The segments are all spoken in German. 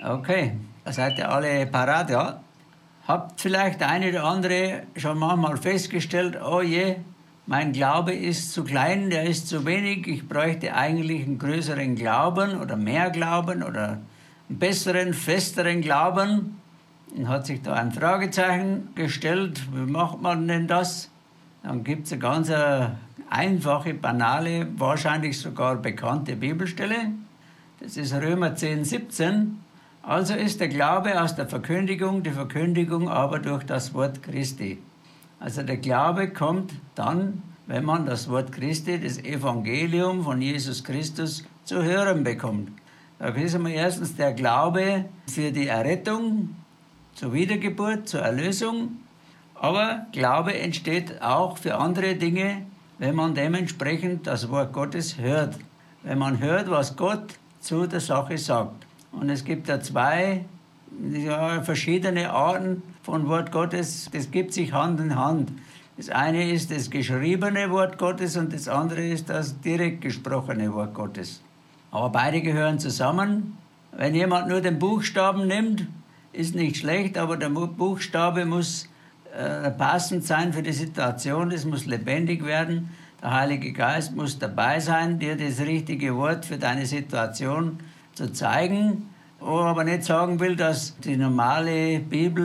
Okay, seid ihr alle parat, ja? Habt vielleicht der eine oder andere schon manchmal festgestellt, oh je, mein Glaube ist zu klein, der ist zu wenig, ich bräuchte eigentlich einen größeren Glauben oder mehr Glauben oder einen besseren, festeren Glauben. Dann hat sich da ein Fragezeichen gestellt, wie macht man denn das? Dann gibt es eine ganz einfache, banale, wahrscheinlich sogar bekannte Bibelstelle. Das ist Römer 10, 17. Also ist der Glaube aus der Verkündigung, die Verkündigung aber durch das Wort Christi. Also der Glaube kommt dann, wenn man das Wort Christi, das Evangelium von Jesus Christus zu hören bekommt. Da ist einmal erstens der Glaube für die Errettung, zur Wiedergeburt, zur Erlösung. Aber Glaube entsteht auch für andere Dinge, wenn man dementsprechend das Wort Gottes hört. Wenn man hört, was Gott zu der Sache sagt. Und es gibt da zwei verschiedene Arten von Wort Gottes. Das gibt sich Hand in Hand. Das eine ist das geschriebene Wort Gottes und das andere ist das direkt gesprochene Wort Gottes. Aber beide gehören zusammen. Wenn jemand nur den Buchstaben nimmt, ist nicht schlecht, aber der Buchstabe muss passend sein für die Situation. Es muss lebendig werden. Der Heilige Geist muss dabei sein, dir das richtige Wort für deine Situation zu zeigen, wo aber nicht sagen will, dass die normale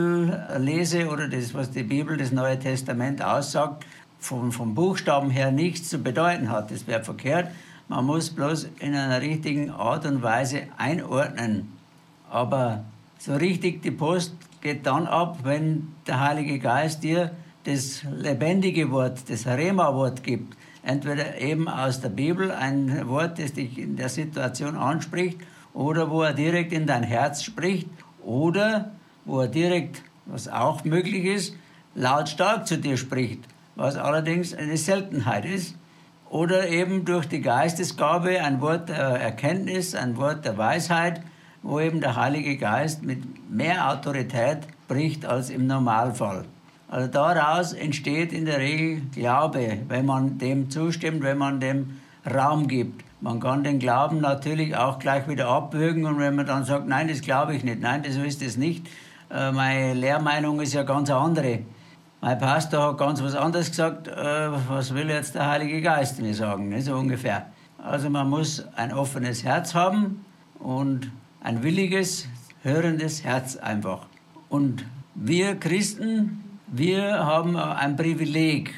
Bibellese oder das, was die Bibel, das Neue Testament aussagt, vom Buchstaben her nichts zu bedeuten hat. Das wäre verkehrt. Man muss bloß in einer richtigen Art und Weise einordnen. Aber so richtig die Post geht dann ab, wenn der Heilige Geist dir das lebendige Wort, das Rema-Wort gibt. Entweder eben aus der Bibel ein Wort, das dich in der Situation anspricht, oder wo er direkt in dein Herz spricht, oder wo er direkt, was auch möglich ist, lautstark zu dir spricht, was allerdings eine Seltenheit ist, oder eben durch die Geistesgabe ein Wort der Erkenntnis, ein Wort der Weisheit, wo eben der Heilige Geist mit mehr Autorität spricht als im Normalfall. Also daraus entsteht in der Regel Glaube, wenn man dem zustimmt, wenn man dem Raum gibt. Man kann den Glauben natürlich auch gleich wieder abwürgen und wenn man dann sagt, nein, das glaube ich nicht, nein, so ist es nicht. Meine Lehrmeinung ist ja ganz andere. Mein Pastor hat ganz was anderes gesagt, was will jetzt der Heilige Geist mir sagen, ne? So ungefähr. Also man muss ein offenes Herz haben und ein williges, hörendes Herz einfach. Und wir Christen, wir haben ein Privileg.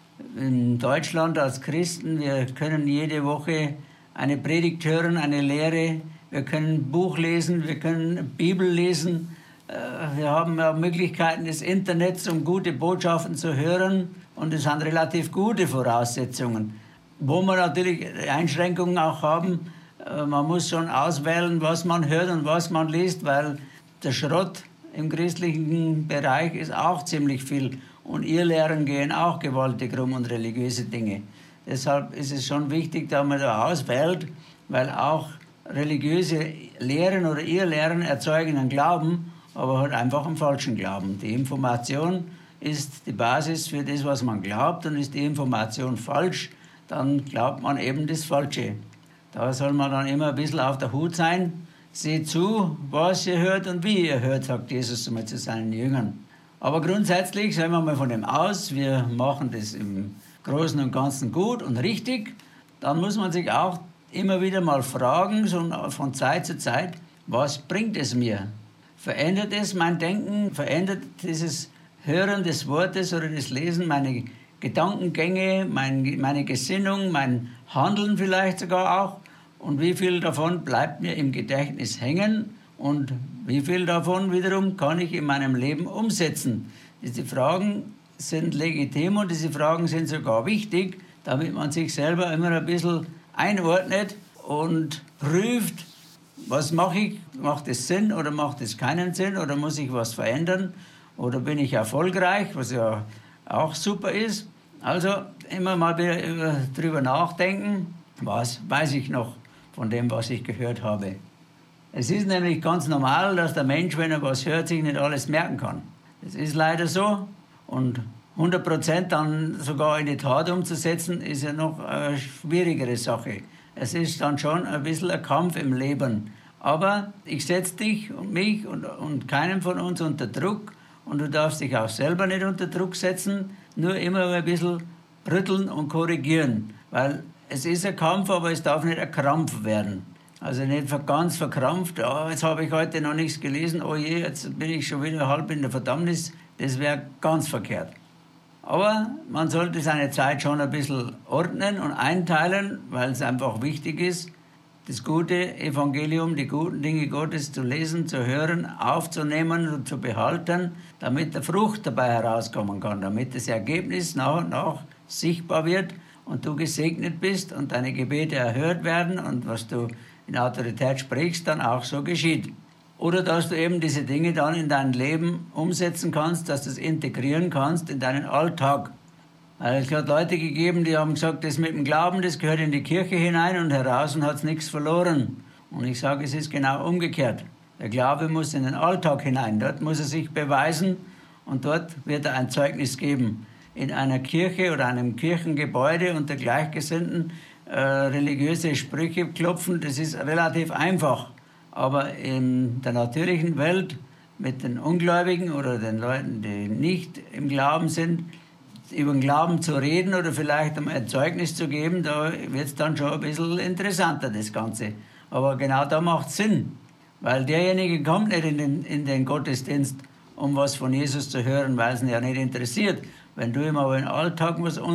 In Deutschland als Christen, wir können jede Woche eine Predigt hören, eine Lehre, wir können ein Buch lesen, wir können Bibel lesen, wir haben Möglichkeiten des Internets, um gute Botschaften zu hören und es sind relativ gute Voraussetzungen. Wo wir natürlich Einschränkungen auch haben, man muss schon auswählen, was man hört und was man liest, weil der Schrott im christlichen Bereich ist auch ziemlich viel und Irrlehren gehen auch gewaltig rum und religiöse Dinge. Deshalb ist es schon wichtig, dass man da auswählt, weil auch religiöse Lehren oder Irrlehren erzeugen einen Glauben, aber halt einfach einen falschen Glauben. Die Information ist die Basis für das, was man glaubt, und ist die Information falsch, dann glaubt man eben das Falsche. Da soll man dann immer ein bisschen auf der Hut sein. Seht zu, was ihr hört und wie ihr hört, sagt Jesus einmal zu seinen Jüngern. Aber grundsätzlich sagen wir mal von dem aus, wir machen das im Großen und Ganzen gut und richtig. Dann muss man sich auch immer wieder mal fragen, so von Zeit zu Zeit, was bringt es mir? Verändert es mein Denken? Verändert dieses Hören des Wortes oder das Lesen meine Gedankengänge, meine Gesinnung, mein Handeln vielleicht sogar auch? Und wie viel davon bleibt mir im Gedächtnis hängen und wie viel davon wiederum kann ich in meinem Leben umsetzen? Diese Fragen sind legitim und diese Fragen sind sogar wichtig, damit man sich selber immer ein bisschen einordnet und prüft, was mache ich? Macht es Sinn oder macht es keinen Sinn oder muss ich was verändern oder bin ich erfolgreich, was ja auch super ist. Also immer mal wieder drüber nachdenken, was weiß ich noch von dem, was ich gehört habe. Es ist nämlich ganz normal, dass der Mensch, wenn er was hört, sich nicht alles merken kann. Das ist leider so. Und 100% dann sogar in die Tat umzusetzen, ist ja noch eine schwierigere Sache. Es ist dann schon ein bisschen ein Kampf im Leben. Aber ich setze dich und mich und keinen von uns unter Druck und du darfst dich auch selber nicht unter Druck setzen, nur immer ein bisschen rütteln und korrigieren, weil es ist ein Kampf, aber es darf nicht ein Krampf werden. Also nicht ganz verkrampft, oh, jetzt habe ich heute noch nichts gelesen, oh je, jetzt bin ich schon wieder halb in der Verdammnis, das wäre ganz verkehrt. Aber man sollte seine Zeit schon ein bisschen ordnen und einteilen, weil es einfach wichtig ist, das gute Evangelium, die guten Dinge Gottes zu lesen, zu hören, aufzunehmen und zu behalten, damit der Frucht dabei herauskommen kann, damit das Ergebnis nach und nach sichtbar wird und du gesegnet bist und deine Gebete erhört werden und was du in Autorität sprichst, dann auch so geschieht. Oder dass du eben diese Dinge dann in dein Leben umsetzen kannst, dass du es integrieren kannst in deinen Alltag. Weil es hat Leute gegeben, die haben gesagt, das mit dem Glauben, das gehört in die Kirche hinein und heraus und hat es nichts verloren. Und ich sage, es ist genau umgekehrt. Der Glaube muss in den Alltag hinein, dort muss er sich beweisen und dort wird er ein Zeugnis geben. In einer Kirche oder einem Kirchengebäude unter Gleichgesinnten religiöse Sprüche klopfen, das ist relativ einfach. Aber in der natürlichen Welt mit den Ungläubigen oder den Leuten, die nicht im Glauben sind, über den Glauben zu reden oder vielleicht um ein Zeugnis zu geben, da wird es dann schon ein bisschen interessanter, das Ganze. Aber genau da macht es Sinn, weil derjenige kommt nicht in den Gottesdienst, um was von Jesus zu hören, weil es ihn ja nicht interessiert. Wenn du ihm aber im Alltag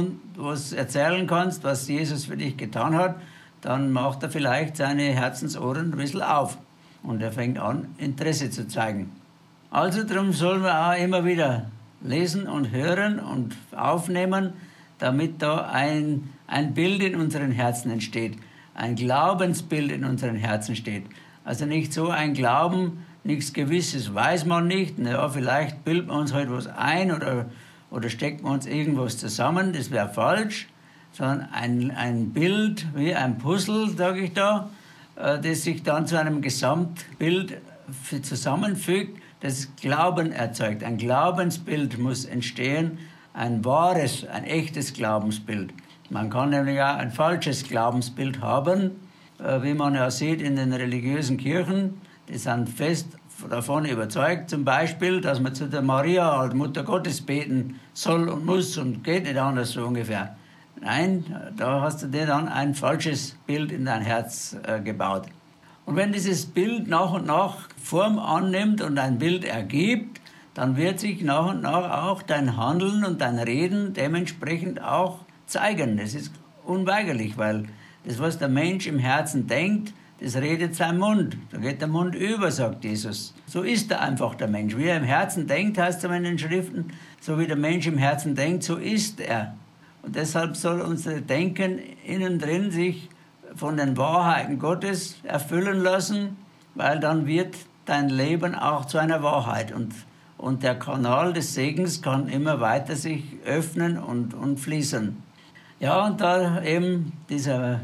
was erzählen kannst, was Jesus für dich getan hat, dann macht er vielleicht seine Herzensohren ein bisschen auf und er fängt an, Interesse zu zeigen. Also darum sollen wir auch immer wieder lesen und hören und aufnehmen, damit da ein Bild in unseren Herzen entsteht, ein Glaubensbild in unseren Herzen steht. Also nicht so ein Glauben, nichts Gewisses weiß man nicht, ja, vielleicht bilden wir uns heute was ein oder stecken wir uns irgendwas zusammen, das wäre falsch, sondern ein Bild wie ein Puzzle, sage ich da, das sich dann zu einem Gesamtbild zusammenfügt, das Glauben erzeugt. Ein Glaubensbild muss entstehen, ein wahres, ein echtes Glaubensbild. Man kann nämlich auch ein falsches Glaubensbild haben, wie man ja sieht in den religiösen Kirchen. Die sind fest davon überzeugt, zum Beispiel, dass man zu der Maria als Mutter Gottes beten soll und muss und geht nicht anders so ungefähr. Nein, da hast du dir dann ein falsches Bild in dein Herz gebaut. Und wenn dieses Bild nach und nach Form annimmt und ein Bild ergibt, dann wird sich nach und nach auch dein Handeln und dein Reden dementsprechend auch zeigen. Das ist unweigerlich, weil das, was der Mensch im Herzen denkt, das redet sein Mund. Da geht der Mund über, sagt Jesus. So ist er einfach, der Mensch. Wie er im Herzen denkt, heißt es in den Schriften, so wie der Mensch im Herzen denkt, so ist er. Und deshalb soll unser Denken innen drin sich von den Wahrheiten Gottes erfüllen lassen, weil dann wird dein Leben auch zu einer Wahrheit. Und der Kanal des Segens kann immer weiter sich öffnen und fließen. Ja, und da eben dieser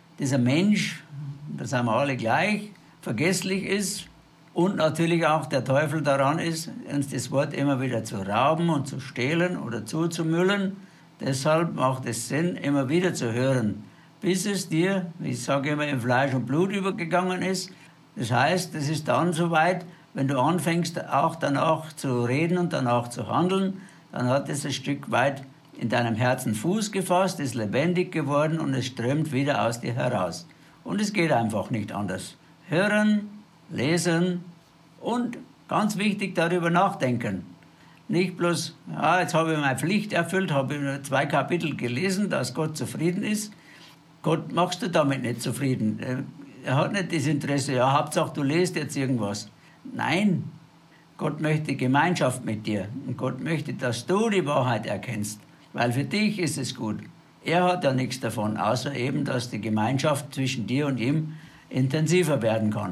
Mensch, da sind wir alle gleich, vergesslich ist und natürlich auch der Teufel daran ist, uns das Wort immer wieder zu rauben und zu stehlen oder zuzumüllen. Deshalb macht es Sinn, immer wieder zu hören, bis es dir, wie ich sage immer, in Fleisch und Blut übergegangen ist. Das heißt, es ist dann soweit, wenn du anfängst, auch danach zu reden und danach zu handeln, dann hat es ein Stück weit in deinem Herzen Fuß gefasst, ist lebendig geworden und es strömt wieder aus dir heraus. Und es geht einfach nicht anders. Hören, lesen und ganz wichtig, darüber nachdenken. Nicht bloß, ja, jetzt habe ich meine Pflicht erfüllt, habe ich nur 2 Kapitel gelesen, dass Gott zufrieden ist. Gott machst du damit nicht zufrieden. Er hat nicht das Interesse, ja, Hauptsache du lest jetzt irgendwas. Nein, Gott möchte Gemeinschaft mit dir. Und Gott möchte, dass du die Wahrheit erkennst. Weil für dich ist es gut. Er hat ja nichts davon, außer eben, dass die Gemeinschaft zwischen dir und ihm intensiver werden kann.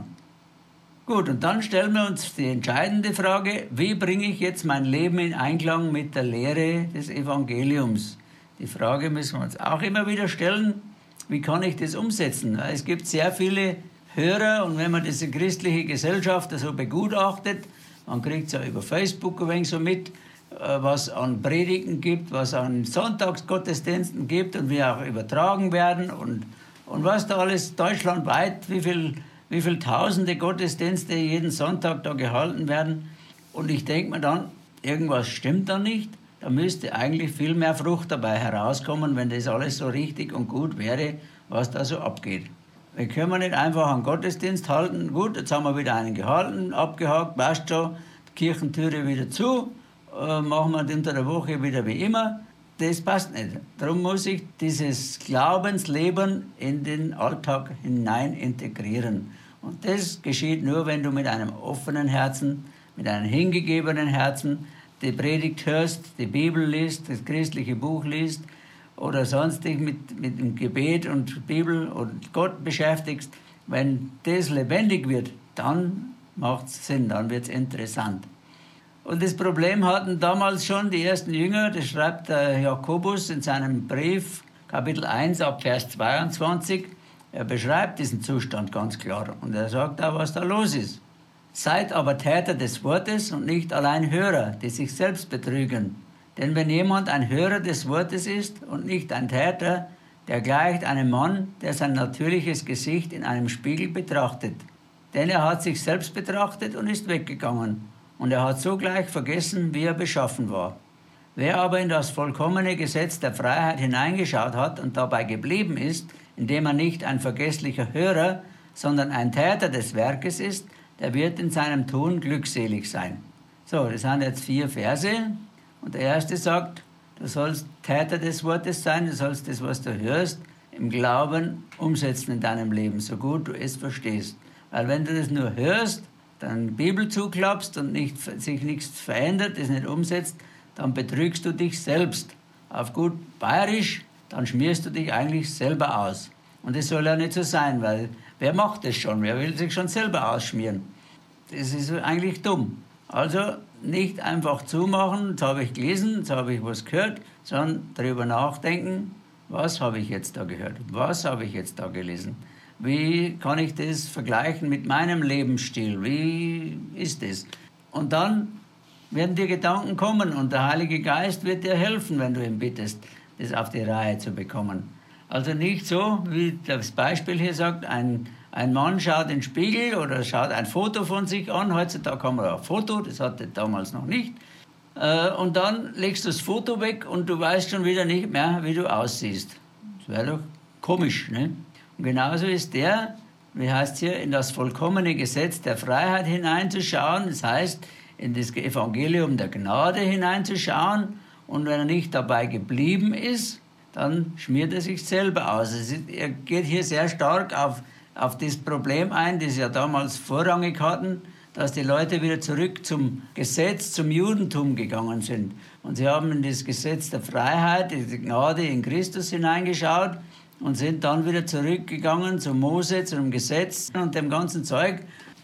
Gut, und dann stellen wir uns die entscheidende Frage, wie bringe ich jetzt mein Leben in Einklang mit der Lehre des Evangeliums? Die Frage müssen wir uns auch immer wieder stellen, wie kann ich das umsetzen? Es gibt sehr viele Hörer und wenn man diese christliche Gesellschaft so begutachtet, man kriegt es ja über Facebook ein wenig so mit, was an Predigten gibt, was an Sonntagsgottesdiensten gibt und wie auch übertragen werden und was da alles deutschlandweit, wie viele wie viele tausende Gottesdienste jeden Sonntag da gehalten werden. Und ich denke mir dann, irgendwas stimmt da nicht. Da müsste eigentlich viel mehr Frucht dabei herauskommen, wenn das alles so richtig und gut wäre, was da so abgeht. Wir können nicht einfach einen Gottesdienst halten. Gut, jetzt haben wir wieder einen gehalten, abgehakt, passt schon, die Kirchentüre wieder zu, machen wir unter der Woche wieder wie immer. Das passt nicht. Darum muss ich dieses Glaubensleben in den Alltag hinein integrieren. Und das geschieht nur, wenn du mit einem offenen Herzen, mit einem hingegebenen Herzen die Predigt hörst, die Bibel liest, das christliche Buch liest oder sonst dich mit dem Gebet und Bibel und Gott beschäftigst. Wenn das lebendig wird, dann macht es Sinn, dann wird es interessant. Und das Problem hatten damals schon die ersten Jünger, das schreibt der Jakobus in seinem Brief, Kapitel 1 ab Vers 22. Er beschreibt diesen Zustand ganz klar und er sagt auch, was da los ist. Seid aber Täter des Wortes und nicht allein Hörer, die sich selbst betrügen. Denn wenn jemand ein Hörer des Wortes ist und nicht ein Täter, der gleicht einem Mann, der sein natürliches Gesicht in einem Spiegel betrachtet. Denn er hat sich selbst betrachtet und ist weggegangen. Und er hat sogleich vergessen, wie er beschaffen war. Wer aber in das vollkommene Gesetz der Freiheit hineingeschaut hat und dabei geblieben ist, indem er nicht ein vergesslicher Hörer, sondern ein Täter des Werkes ist, der wird in seinem Tun glückselig sein. So, das sind jetzt 4 Verse. Und der erste sagt, du sollst Täter des Wortes sein, du sollst das, was du hörst, im Glauben umsetzen in deinem Leben, so gut du es verstehst. Weil wenn du das nur hörst, dann Bibel zuklappst und sich nichts verändert, das nicht umsetzt, dann betrügst du dich selbst. Auf gut Bayerisch, dann schmierst du dich eigentlich selber aus. Und das soll ja nicht so sein, weil wer macht das schon? Wer will sich schon selber ausschmieren? Das ist eigentlich dumm. Also nicht einfach zumachen, jetzt habe ich gelesen, jetzt habe ich was gehört, sondern darüber nachdenken, was habe ich jetzt da gehört? Was habe ich jetzt da gelesen? Wie kann ich das vergleichen mit meinem Lebensstil? Wie ist das? Und dann werden dir Gedanken kommen und der Heilige Geist wird dir helfen, wenn du ihn bittest, das auf die Reihe zu bekommen. Also nicht so, wie das Beispiel hier sagt, ein Mann schaut in den Spiegel oder schaut ein Foto von sich an. Heutzutage haben wir ein Foto, das hatte damals noch nicht. Und dann legst du das Foto weg und du weißt schon wieder nicht mehr, wie du aussiehst. Das wäre doch komisch, ne? Und genauso ist wie heißt es hier, in das vollkommene Gesetz der Freiheit hineinzuschauen. Das heißt, in das Evangelium der Gnade hineinzuschauen. Und wenn er nicht dabei geblieben ist, dann schmiert er sich selber aus. Er geht hier sehr stark auf das Problem ein, das ja damals vorrangig hatten, dass die Leute wieder zurück zum Gesetz, zum Judentum gegangen sind. Und sie haben in das Gesetz der Freiheit, die Gnade in Christus hineingeschaut und sind dann wieder zurückgegangen zu Mose, zu dem Gesetz und dem ganzen Zeug.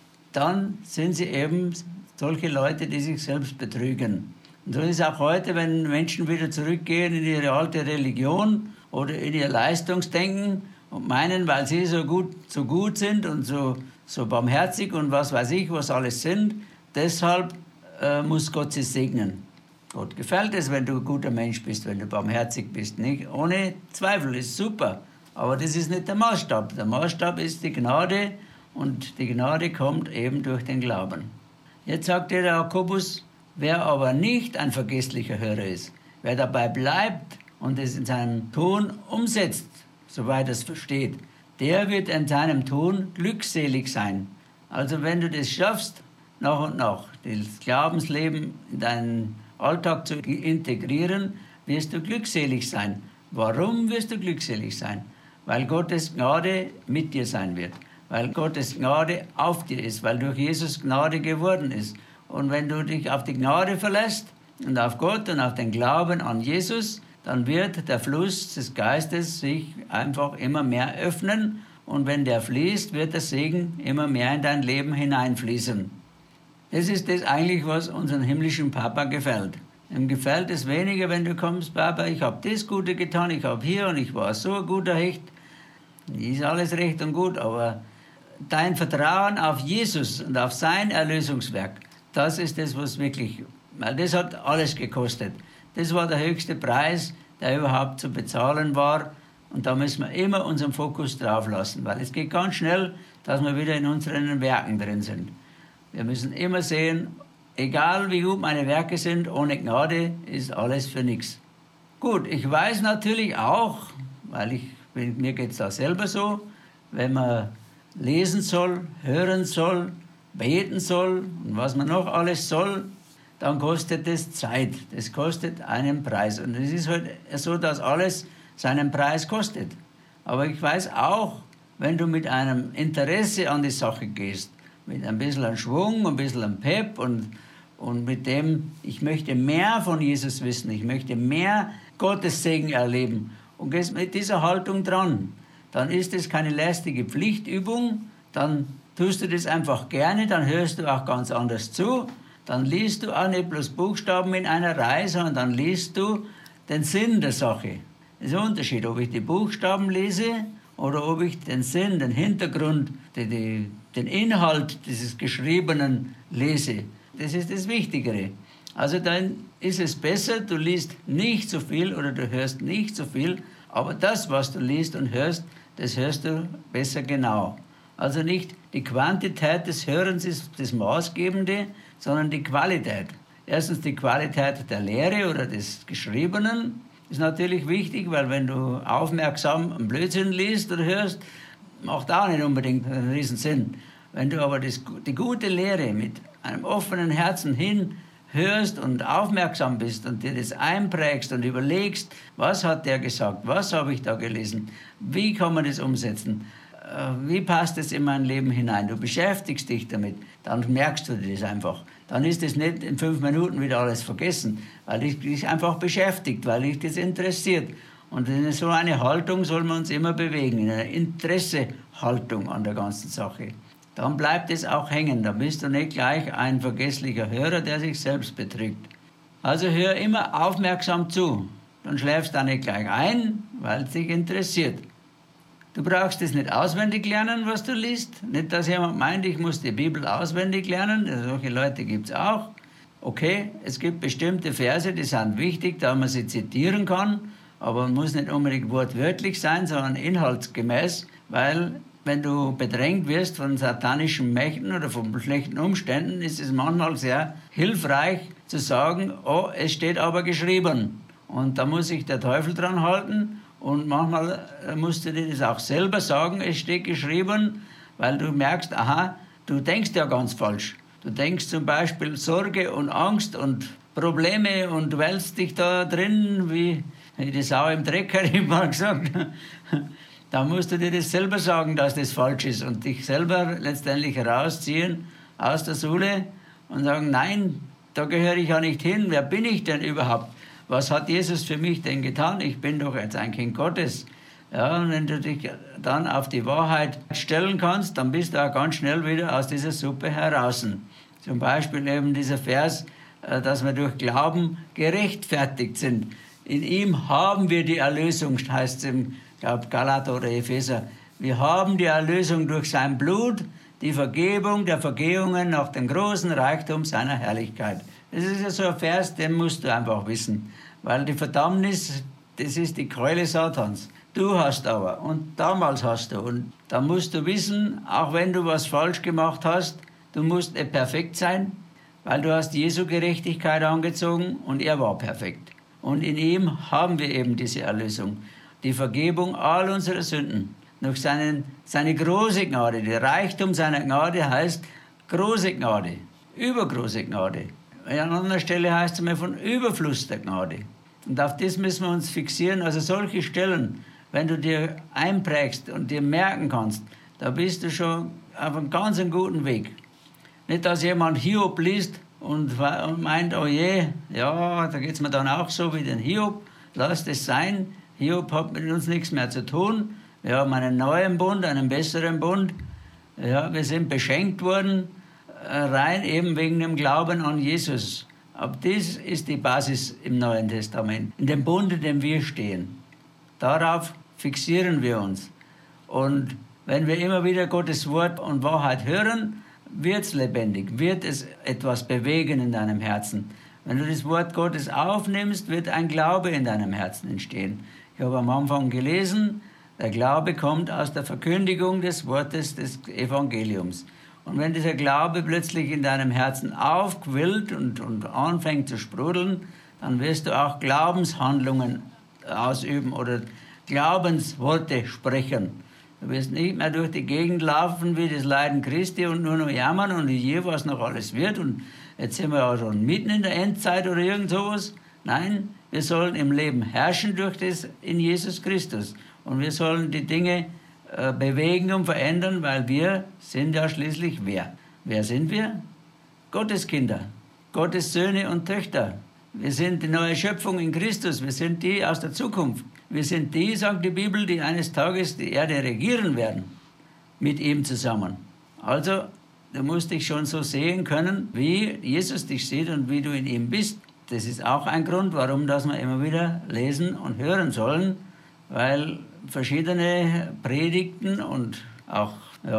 Dann sind sie eben solche Leute, die sich selbst betrügen. Und so ist es auch heute, wenn Menschen wieder zurückgehen in ihre alte Religion oder in ihr Leistungsdenken und meinen, weil sie so gut sind und so barmherzig und was weiß ich, was alles sind, deshalb muss Gott sie segnen. Gott gefällt es, wenn du ein guter Mensch bist, wenn du barmherzig bist, nicht? Ohne Zweifel, ist super. Aber das ist nicht der Maßstab. Der Maßstab ist die Gnade und die Gnade kommt eben durch den Glauben. Jetzt sagt der Jakobus, wer aber nicht ein vergesslicher Hörer ist, wer dabei bleibt und es in seinem Tun umsetzt, soweit er es versteht, der wird in seinem Tun glückselig sein. Also wenn du das schaffst, nach und nach das Glaubensleben in deinen Alltag zu integrieren, wirst du glückselig sein. Warum wirst du glückselig sein? Weil Gottes Gnade mit dir sein wird. Weil Gottes Gnade auf dir ist, weil durch Jesus Gnade geworden ist. Und wenn du dich auf die Gnade verlässt und auf Gott und auf den Glauben an Jesus, dann wird der Fluss des Geistes sich einfach immer mehr öffnen. Und wenn der fließt, wird der Segen immer mehr in dein Leben hineinfließen. Das ist das eigentlich, was unserem himmlischen Papa gefällt. Ihm gefällt es weniger, wenn du kommst, Papa, ich habe das Gute getan, ich habe hier und ich war so ein guter Hecht. Ist alles recht und gut, aber dein Vertrauen auf Jesus und auf sein Erlösungswerk, das ist das, was wirklich, weil das hat alles gekostet. Das war der höchste Preis, der überhaupt zu bezahlen war. Und da müssen wir immer unseren Fokus drauf lassen, weil es geht ganz schnell, dass wir wieder in unseren Werken drin sind. Wir müssen immer sehen, egal wie gut meine Werke sind, ohne Gnade ist alles für nichts. Gut, ich weiß natürlich auch, weil mir geht es auch selber so, wenn man lesen soll, hören soll, beten soll und was man noch alles soll, dann kostet es Zeit. Das kostet einen Preis. Und es ist halt so, dass alles seinen Preis kostet. Aber ich weiß auch, wenn du mit einem Interesse an die Sache gehst, mit ein bisschen Schwung, ein bisschen Pep und mit dem, ich möchte mehr von Jesus wissen, ich möchte mehr Gottes Segen erleben und gehst mit dieser Haltung dran, dann ist es keine lästige Pflichtübung, dann tust du das einfach gerne, dann hörst du auch ganz anders zu, dann liest du auch nicht bloß Buchstaben in einer Reihe, sondern dann liest du den Sinn der Sache. Das ist ein Unterschied, ob ich die Buchstaben lese oder ob ich den Sinn, den Hintergrund, den Inhalt dieses Geschriebenen lese. Das ist das Wichtigere. Also dann ist es besser, du liest nicht so viel oder du hörst nicht so viel, aber das, was du liest und hörst, das hörst du besser genau. Also nicht die Quantität des Hörens ist das Maßgebende, sondern die Qualität. Erstens die Qualität der Lehre oder des Geschriebenen ist natürlich wichtig, weil wenn du aufmerksam einen Blödsinn liest oder hörst, macht auch nicht unbedingt einen riesen Sinn. Wenn du aber die gute Lehre mit einem offenen Herzen hinhörst und aufmerksam bist und dir das einprägst und überlegst, was hat der gesagt, was habe ich da gelesen, wie kann man das umsetzen, wie passt es in mein Leben hinein, du beschäftigst dich damit, dann merkst du das einfach. Dann ist es nicht in 5 Minuten wieder alles vergessen, weil dich einfach beschäftigt, weil dich das interessiert. Und in so eine Haltung soll man uns immer bewegen, in einer Interessehaltung an der ganzen Sache. Dann bleibt es auch hängen, dann bist du nicht gleich ein vergesslicher Hörer, der sich selbst betrügt. Also hör immer aufmerksam zu, dann schläfst du nicht gleich ein, weil es dich interessiert. Du brauchst es nicht auswendig lernen, was du liest. Nicht, dass jemand meint, ich muss die Bibel auswendig lernen. Solche Leute gibt es auch. Okay, es gibt bestimmte Verse, die sind wichtig, da man sie zitieren kann. Aber man muss nicht unbedingt wortwörtlich sein, sondern inhaltsgemäß. Weil, wenn du bedrängt wirst von satanischen Mächten oder von schlechten Umständen, ist es manchmal sehr hilfreich zu sagen, oh, es steht aber geschrieben. Und da muss sich der Teufel dran halten. Und manchmal musst du dir das auch selber sagen, es steht geschrieben, weil du merkst, aha, du denkst ja ganz falsch. Du denkst zum Beispiel Sorge und Angst und Probleme und wälzt dich da drin, wie die Sau im Dreck, hätte ich mal gesagt. Da musst du dir das selber sagen, dass das falsch ist und dich selber letztendlich herausziehen aus der Schule und sagen, nein, da gehöre ich ja nicht hin, wer bin ich denn überhaupt? Was hat Jesus für mich denn getan? Ich bin doch jetzt ein Kind Gottes. Ja, und wenn du dich dann auf die Wahrheit stellen kannst, dann bist du auch ganz schnell wieder aus dieser Suppe heraus. Zum Beispiel eben dieser Vers, dass wir durch Glauben gerechtfertigt sind. In ihm haben wir die Erlösung, heißt es im Galater oder Epheser. Wir haben die Erlösung durch sein Blut, die Vergebung der Vergehungen nach dem großen Reichtum seiner Herrlichkeit. Das ist ja so ein Vers, den musst du einfach wissen. Weil die Verdammnis, das ist die Keule Satans. Du hast aber und damals hast du. Und da musst du wissen, auch wenn du was falsch gemacht hast, du musst nicht perfekt sein, weil du hast Jesu Gerechtigkeit angezogen und er war perfekt. Und in ihm haben wir eben diese Erlösung. Die Vergebung all unserer Sünden. Durch seine große Gnade. Der Reichtum seiner Gnade heißt große Gnade, übergroße Gnade. An anderer Stelle heißt es mal von Überfluss der Gnade. Und auf das müssen wir uns fixieren. Also solche Stellen, wenn du dir einprägst und dir merken kannst, da bist du schon auf einem ganz guten Weg. Nicht, dass jemand Hiob liest und meint, oh je, ja, da geht es mir dann auch so wie den Hiob. Lass das sein. Hiob hat mit uns nichts mehr zu tun. Wir haben einen neuen Bund, einen besseren Bund. Ja, wir sind beschenkt worden, rein eben wegen dem Glauben an Jesus. Aber das ist die Basis im Neuen Testament, in dem Bund, in dem wir stehen. Darauf fixieren wir uns. Und wenn wir immer wieder Gottes Wort und Wahrheit hören, wird es lebendig, wird es etwas bewegen in deinem Herzen. Wenn du das Wort Gottes aufnimmst, wird ein Glaube in deinem Herzen entstehen. Ich habe am Anfang gelesen, Der Glaube kommt aus der Verkündigung des Wortes des Evangeliums. Und wenn dieser Glaube plötzlich in deinem Herzen aufquillt und anfängt zu sprudeln, dann wirst du auch Glaubenshandlungen ausüben oder Glaubensworte sprechen. Du wirst nicht mehr durch die Gegend laufen wie das Leiden Christi und nur noch jammern und je was noch alles wird. Und jetzt sind wir ja schon mitten in der Endzeit oder irgend sowas. Nein, wir sollen im Leben herrschen durch das in Jesus Christus. Und wir sollen die Dinge bewegen und verändern, weil wir sind ja schließlich wer? Wer sind wir? Gottes Kinder, Gottes Söhne und Töchter. Wir sind die neue Schöpfung in Christus, wir sind die aus der Zukunft. Wir sind die, sagt die Bibel, die eines Tages die Erde regieren werden, mit ihm zusammen. Also, du musst dich schon so sehen können, wie Jesus dich sieht und wie du in ihm bist. Das ist auch ein Grund, warum dass wir immer wieder lesen und hören sollen, weil verschiedene Predigten und auch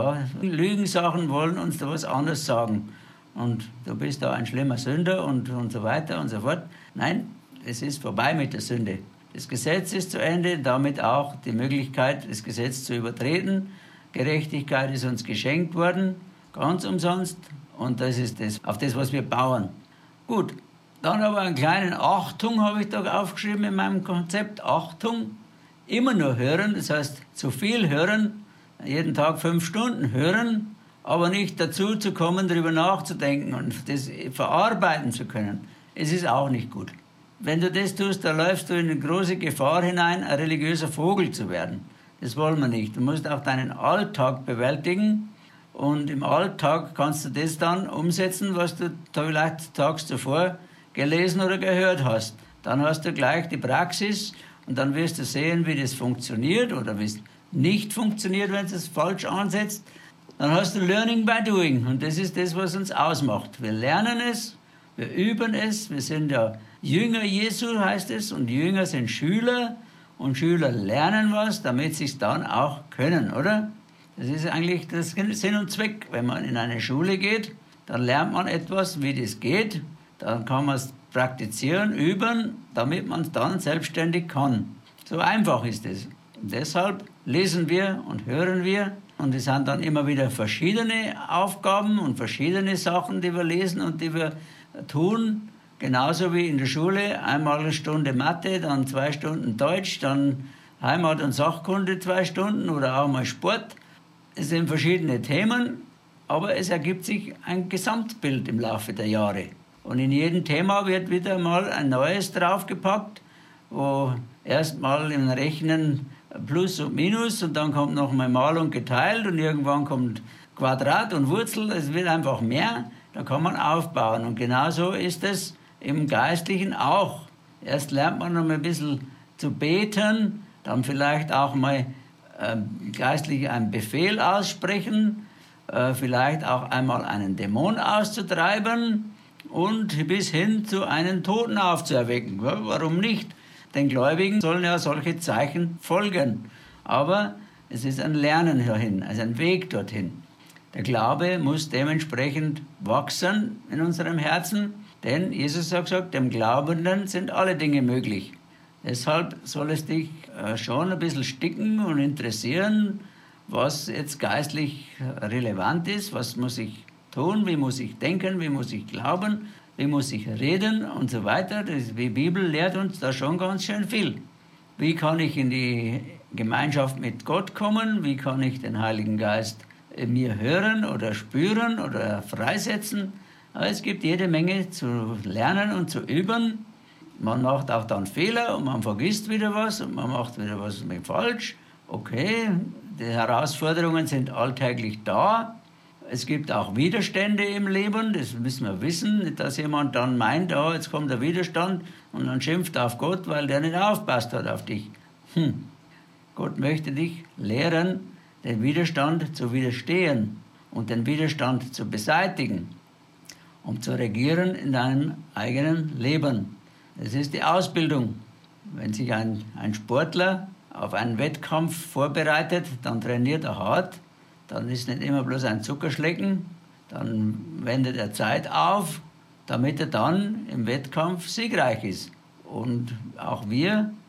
Lügensachen wollen uns da was anderes sagen. Und du bist da ein schlimmer Sünder und so weiter und so fort. Nein, es ist vorbei mit der Sünde. Das Gesetz ist zu Ende, damit auch die Möglichkeit, das Gesetz zu übertreten. Gerechtigkeit ist uns geschenkt worden, ganz umsonst. Und das ist das, auf das, was wir bauen. Gut, dann aber einen kleinen Achtung habe ich da aufgeschrieben in meinem Konzept. Achtung, immer nur hören, das heißt zu viel hören, jeden Tag 5 Stunden hören, aber nicht dazu zu kommen, darüber nachzudenken und das verarbeiten zu können. Es ist auch nicht gut. Wenn du das tust, dann läufst du in eine große Gefahr hinein, ein religiöser Vogel zu werden. Das wollen wir nicht. Du musst auch deinen Alltag bewältigen und im Alltag kannst du das dann umsetzen, was du vielleicht tags zuvor gelesen oder gehört hast. Dann hast du gleich die Praxis und dann wirst du sehen, wie das funktioniert oder wie es nicht funktioniert, wenn du es falsch ansetzt. Dann hast du Learning by Doing und das ist das, was uns ausmacht. Wir lernen es, wir üben es, wir sind ja Jünger Jesu, heißt es, und Jünger sind Schüler und Schüler lernen was, damit sie es dann auch können, oder? Das ist eigentlich das Sinn und Zweck. Wenn man in eine Schule geht, dann lernt man etwas, wie das geht, dann kann man es praktizieren, üben, damit man es dann selbstständig kann. So einfach ist es. Und deshalb lesen wir und hören wir. Und es sind dann immer wieder verschiedene Aufgaben und verschiedene Sachen, die wir lesen und die wir tun. Genauso wie in der Schule. Einmal eine Stunde Mathe, dann 2 Stunden Deutsch, dann Heimat- und Sachkunde 2 Stunden oder auch mal Sport. Es sind verschiedene Themen, aber es ergibt sich ein Gesamtbild im Laufe der Jahre. Und in jedem Thema wird wieder mal ein neues draufgepackt, wo erstmal im Rechnen Plus und Minus und dann kommt noch mal und geteilt und irgendwann kommt Quadrat und Wurzel. Es wird einfach mehr, da kann man aufbauen. Und genauso ist es im Geistlichen auch. Erst lernt man noch mal ein bisschen zu beten, dann vielleicht auch mal geistlich einen Befehl aussprechen, vielleicht auch einmal einen Dämon auszutreiben und bis hin zu einem Toten aufzuerwecken. Ja, warum nicht? Den Gläubigen sollen ja solche Zeichen folgen. Aber es ist ein Lernen dahin, also ein Weg dorthin. Der Glaube muss dementsprechend wachsen in unserem Herzen, denn Jesus hat gesagt, dem Glaubenden sind alle Dinge möglich. Deshalb soll es dich schon ein bisschen sticken und interessieren, was jetzt geistlich relevant ist, was muss ich tun, wie muss ich denken, wie muss ich glauben, wie muss ich reden und so weiter. Die Bibel lehrt uns da schon ganz schön viel. Wie kann ich in die Gemeinschaft mit Gott kommen? Wie kann ich den Heiligen Geist in mir hören oder spüren oder freisetzen? Es gibt jede Menge zu lernen und zu üben. Man macht auch dann Fehler und man vergisst wieder was und man macht wieder was falsch. Okay, die Herausforderungen sind alltäglich da. Es gibt auch Widerstände im Leben, das müssen wir wissen. Nicht, dass jemand dann meint, oh, jetzt kommt der Widerstand und dann schimpft auf Gott, weil der nicht aufpasst hat auf dich. Gott möchte dich lehren, den Widerstand zu widerstehen und den Widerstand zu beseitigen, um zu regieren in deinem eigenen Leben. Das ist die Ausbildung. Wenn sich ein Sportler auf einen Wettkampf vorbereitet, dann trainiert er hart, dann ist nicht immer bloß ein Zuckerschlecken, dann wendet er Zeit auf, damit er dann im Wettkampf siegreich ist. Und auch wir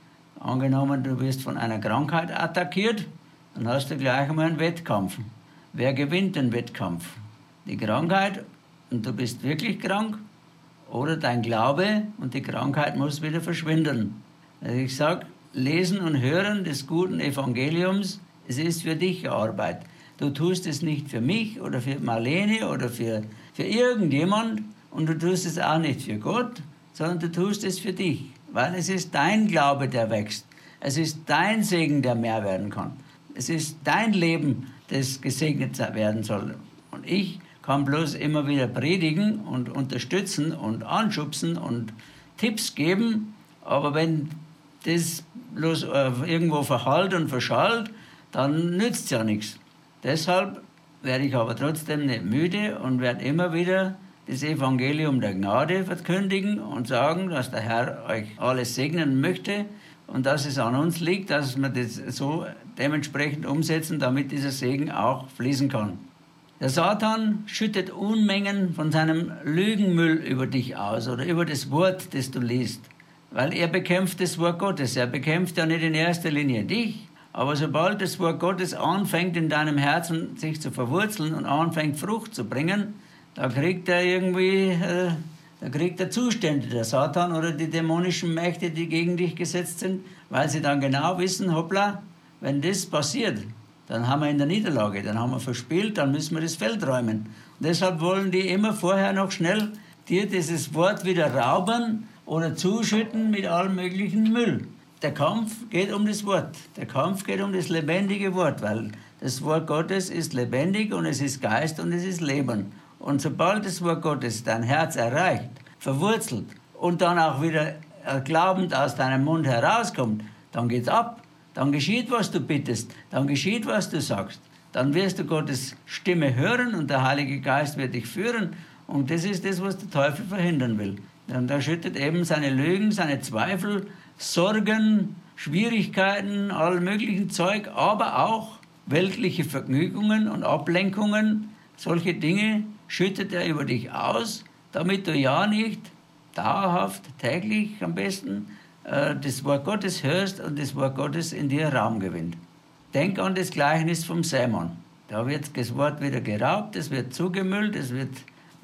Angenommen, du wirst von einer Krankheit attackiert, dann hast du gleich einmal einen Wettkampf. Wer gewinnt den Wettkampf? Die Krankheit und du bist wirklich krank oder dein Glaube und die Krankheit muss wieder verschwinden. Also ich sage, Lesen und Hören des guten Evangeliums, es ist für dich Arbeit. Du tust es nicht für mich oder für Marlene oder für irgendjemand und du tust es auch nicht für Gott, sondern du tust es für dich, weil es ist dein Glaube, der wächst. Es ist dein Segen, der mehr werden kann. Es ist dein Leben, das gesegnet werden soll. Und ich kann bloß immer wieder predigen und unterstützen und anschubsen und Tipps geben, aber wenn das bloß irgendwo verhallt und verschallt, dann nützt es ja nichts. Deshalb werde ich aber trotzdem nicht müde und werde immer wieder das Evangelium der Gnade verkündigen und sagen, dass der Herr euch alles segnen möchte und dass es an uns liegt, dass wir das so dementsprechend umsetzen, damit dieser Segen auch fließen kann. Der Satan schüttet Unmengen von seinem Lügenmüll über dich aus oder über das Wort, das du liest, weil er bekämpft das Wort Gottes. Er bekämpft ja nicht in erster Linie dich, aber sobald das Wort Gottes anfängt in deinem Herzen sich zu verwurzeln und anfängt Frucht zu bringen, da kriegt er irgendwie, da kriegt er Zustände, der Satan oder die dämonischen Mächte, die gegen dich gesetzt sind, weil sie dann genau wissen, hoppla, wenn das passiert, dann haben wir in der Niederlage, dann haben wir verspielt, dann müssen wir das Feld räumen. Und deshalb wollen die immer vorher noch schnell dir dieses Wort wieder rauben oder zuschütten mit allem möglichen Müll. Der Kampf geht um das Wort. Der Kampf geht um das lebendige Wort, weil das Wort Gottes ist lebendig und es ist Geist und es ist Leben. Und sobald das Wort Gottes dein Herz erreicht, verwurzelt und dann auch wieder glaubend aus deinem Mund herauskommt, dann geht's ab. Dann geschieht, was du bittest. Dann geschieht, was du sagst. Dann wirst du Gottes Stimme hören und der Heilige Geist wird dich führen. Und das ist das, was der Teufel verhindern will. Und er schüttet eben seine Lügen, seine Zweifel, Sorgen, Schwierigkeiten, all möglichen Zeug, aber auch weltliche Vergnügungen und Ablenkungen, solche Dinge schüttet er über dich aus, damit du ja nicht dauerhaft, täglich am besten, das Wort Gottes hörst und das Wort Gottes in dir Raum gewinnt. Denk an das Gleichnis vom Sämann. Da wird das Wort wieder geraubt, es wird zugemüllt, es wird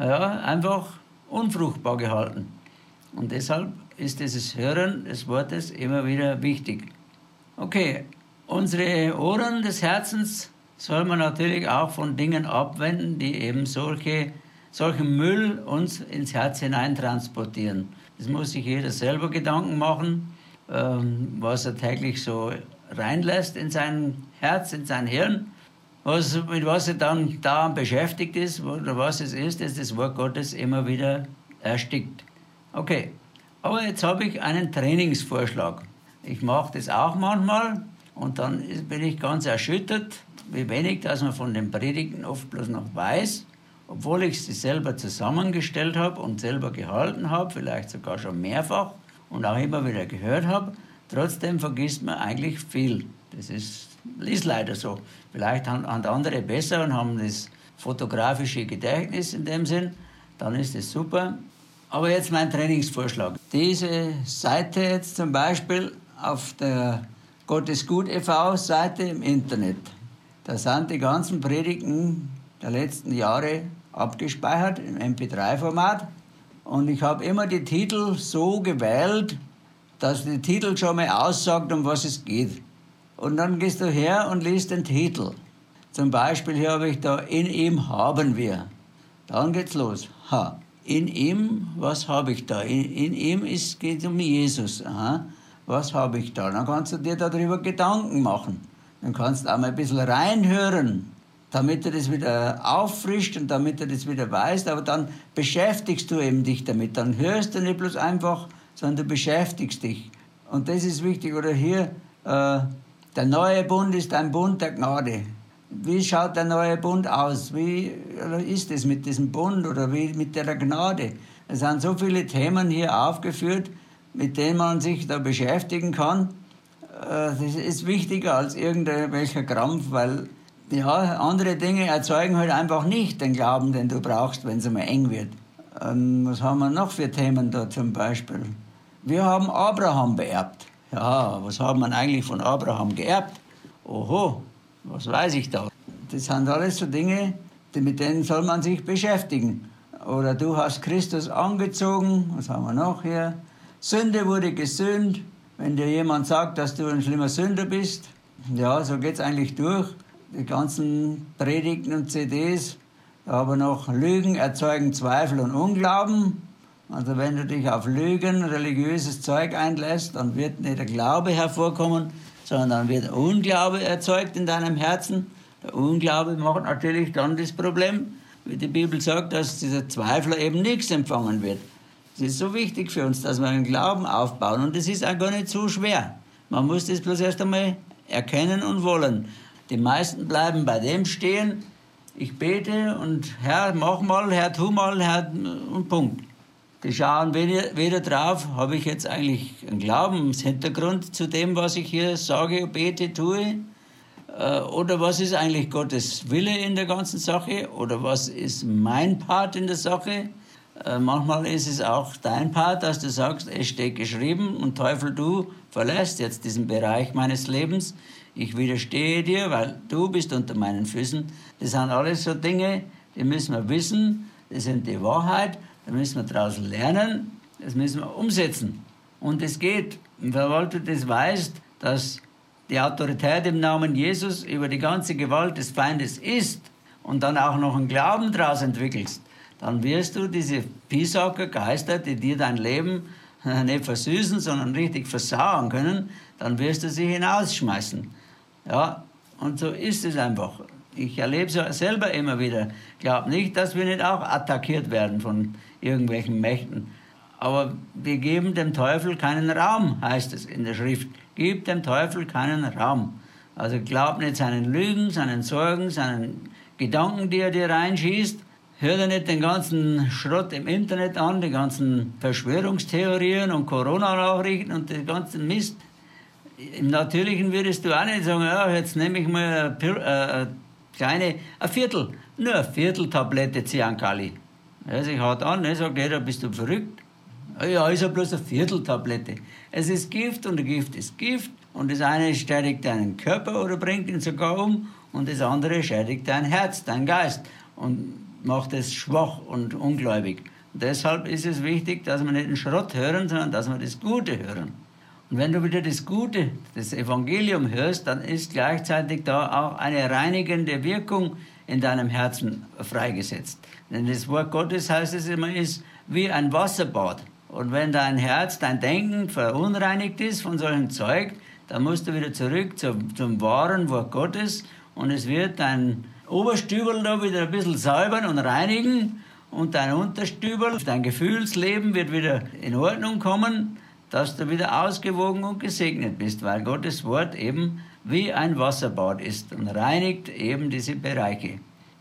einfach unfruchtbar gehalten. Und deshalb ist dieses Hören des Wortes immer wieder wichtig. Okay, unsere Ohren des Herzens soll man natürlich auch von Dingen abwenden, die eben solchen Müll uns ins Herz hinein transportieren. Das muss sich jeder selber Gedanken machen, was er täglich so reinlässt in sein Herz, in sein Hirn, mit was er dann da beschäftigt ist oder was es ist, dass das Wort Gottes immer wieder erstickt. Okay, aber jetzt habe ich einen Trainingsvorschlag. Ich mache das auch manchmal und dann bin ich ganz erschüttert, wie wenig, dass man von den Predigten oft bloß noch weiß, obwohl ich sie selber zusammengestellt habe und selber gehalten habe, vielleicht sogar schon mehrfach und auch immer wieder gehört habe. Trotzdem vergisst man eigentlich viel. Das ist leider so. Vielleicht haben andere besser und haben das fotografische Gedächtnis in dem Sinn, dann ist es super. Aber jetzt mein Trainingsvorschlag. Diese Seite jetzt zum Beispiel auf der Gottesgut e.V. Seite im Internet. Da sind die ganzen Predigten der letzten Jahre abgespeichert im MP3-Format. Und ich habe immer die Titel so gewählt, dass der Titel schon mal aussagt, um was es geht. Und dann gehst du her und liest den Titel. Zum Beispiel hier habe ich da, in ihm haben wir. Dann geht's los. In ihm, was habe ich da? In ihm geht es um Jesus. Aha. Was habe ich da? Dann kannst du dir darüber Gedanken machen. Dann kannst du auch mal ein bisschen reinhören, damit du das wieder auffrischt und damit du das wieder weißt. Aber dann beschäftigst du eben dich damit. Dann hörst du nicht bloß einfach, sondern du beschäftigst dich. Und das ist wichtig. Oder hier, der neue Bund ist ein Bund der Gnade. Wie schaut der neue Bund aus? Wie ist es mit diesem Bund oder wie mit der Gnade? Es sind so viele Themen hier aufgeführt, mit denen man sich da beschäftigen kann. Das ist wichtiger als irgendwelcher Krampf, weil andere Dinge erzeugen halt einfach nicht den Glauben, den du brauchst, wenn es einmal eng wird. Was haben wir noch für Themen da zum Beispiel? Wir haben Abraham beerbt. Ja, was hat man eigentlich von Abraham geerbt? Oho, was weiß ich da? Das sind alles so Dinge, mit denen soll man sich beschäftigen. Oder du hast Christus angezogen, was haben wir noch hier? Sünde wurde gesühnt. Wenn dir jemand sagt, dass du ein schlimmer Sünder bist, ja, so geht es eigentlich durch. Die ganzen Predigten und CDs, aber noch Lügen erzeugen Zweifel und Unglauben. Also wenn du dich auf Lügen, religiöses Zeug einlässt, dann wird nicht der Glaube hervorkommen, sondern dann wird Unglaube erzeugt in deinem Herzen. Der Unglaube macht natürlich dann das Problem, wie die Bibel sagt, dass dieser Zweifler eben nichts empfangen wird. Es ist so wichtig für uns, dass wir einen Glauben aufbauen und das ist auch gar nicht so schwer. Man muss das bloß erst einmal erkennen und wollen. Die meisten bleiben bei dem stehen, ich bete und Herr, mach mal, Herr, tu mal, Herr, und Punkt. Die schauen weder drauf, habe ich jetzt eigentlich einen Glaubenshintergrund zu dem, was ich hier sage, bete, tue, oder was ist eigentlich Gottes Wille in der ganzen Sache, oder was ist mein Part in der Sache. Manchmal ist es auch dein Part, dass du sagst, es steht geschrieben und Teufel, du verlässt jetzt diesen Bereich meines Lebens. Ich widerstehe dir, weil du bist unter meinen Füßen. Das sind alles so Dinge, die müssen wir wissen, das sind die Wahrheit. Da müssen wir daraus lernen, das müssen wir umsetzen. Und es geht. Und weil du das weißt, dass die Autorität im Namen Jesus über die ganze Gewalt des Feindes ist und dann auch noch einen Glauben daraus entwickelst, dann wirst du diese Piesacker-Geister, die dir dein Leben nicht versüßen, sondern richtig versauen können, dann wirst du sie hinausschmeißen. Ja, und so ist es einfach. Ich erlebe es selber immer wieder. Ich glaube nicht, dass wir nicht auch attackiert werden von irgendwelchen Mächten. Aber wir geben dem Teufel keinen Raum, heißt es in der Schrift. Gib dem Teufel keinen Raum. Also glaub nicht seinen Lügen, seinen Sorgen, seinen Gedanken, die er dir reinschießt. Hör dir nicht den ganzen Schrott im Internet an, die ganzen Verschwörungstheorien und Corona-Nachrichten und den ganzen Mist. Im Natürlichen würdest du auch nicht sagen, ja, jetzt nehme ich mal nur eine Vierteltablette Ziankali. Er sich hart an, ne, sagt jeder, bist du verrückt? Ja, ist ja bloß eine Vierteltablette. Es ist Gift und Gift ist Gift und das eine stärkt deinen Körper oder bringt ihn sogar um und das andere schädigt dein Herz, dein Geist und macht es schwach und ungläubig. Und deshalb ist es wichtig, dass wir nicht den Schrott hören, sondern dass wir das Gute hören. Und wenn du wieder das Gute, das Evangelium hörst, dann ist gleichzeitig da auch eine reinigende Wirkung in deinem Herzen freigesetzt. Denn das Wort Gottes, heißt es immer, ist wie ein Wasserbad. Und wenn dein Herz, dein Denken verunreinigt ist von solchem Zeug, dann musst du wieder zurück zum wahren Wort Gottes und es wird dein Oberstübel da wieder ein bisschen säubern und reinigen und dein Unterstübel, dein Gefühlsleben wird wieder in Ordnung kommen, dass du wieder ausgewogen und gesegnet bist, weil Gottes Wort eben wie ein Wasserbad ist und reinigt eben diese Bereiche.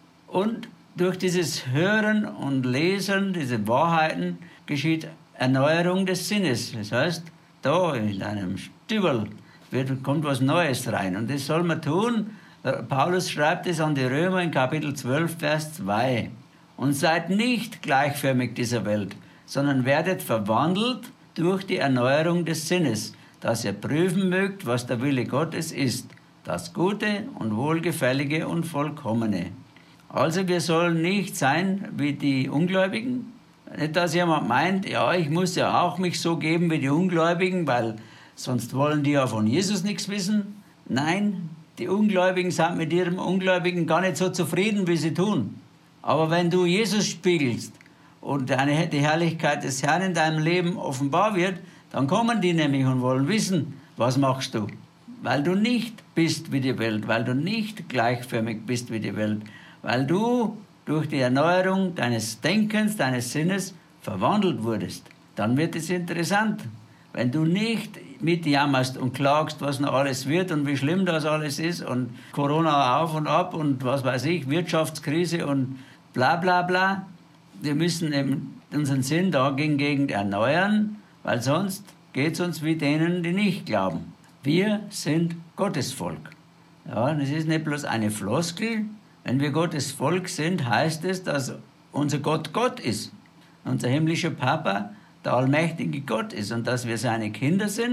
Und durch dieses Hören und Lesen, diese Wahrheiten, geschieht Erneuerung des Sinnes. Das heißt, da in deinem Stübel kommt was Neues rein. Und das soll man tun. Paulus schreibt es an die Römer in Kapitel 12, Vers 2. Und seid nicht gleichförmig dieser Welt, sondern werdet verwandelt durch die Erneuerung des Sinnes, dass ihr prüfen mögt, was der Wille Gottes ist, das Gute und Wohlgefällige und Vollkommene. Also wir sollen nicht sein wie die Ungläubigen. Nicht, dass jemand meint, ja, ich muss ja auch mich so geben wie die Ungläubigen, weil sonst wollen die ja von Jesus nichts wissen. Nein, die Ungläubigen sind mit ihrem Ungläubigen gar nicht so zufrieden, wie sie tun. Aber wenn du Jesus spiegelst und die Herrlichkeit des Herrn in deinem Leben offenbar wird, dann kommen die nämlich und wollen wissen, was machst du? Weil du nicht bist wie die Welt, weil du nicht gleichförmig bist wie die Welt, weil du durch die Erneuerung deines Denkens, deines Sinnes verwandelt wurdest. Dann wird es interessant. Wenn du nicht mitjammerst und klagst, was noch alles wird und wie schlimm das alles ist und Corona auf und ab und was weiß ich, Wirtschaftskrise und bla bla bla. Wir müssen eben unseren Sinn dagegen erneuern, weil sonst geht es uns wie denen, die nicht glauben. Wir sind Gottes Volk. Ja, das ist nicht bloß eine Floskel. Wenn wir Gottes Volk sind, heißt es, dass unser Gott Gott ist. Unser himmlischer Papa der allmächtige Gott ist und dass wir seine Kinder sind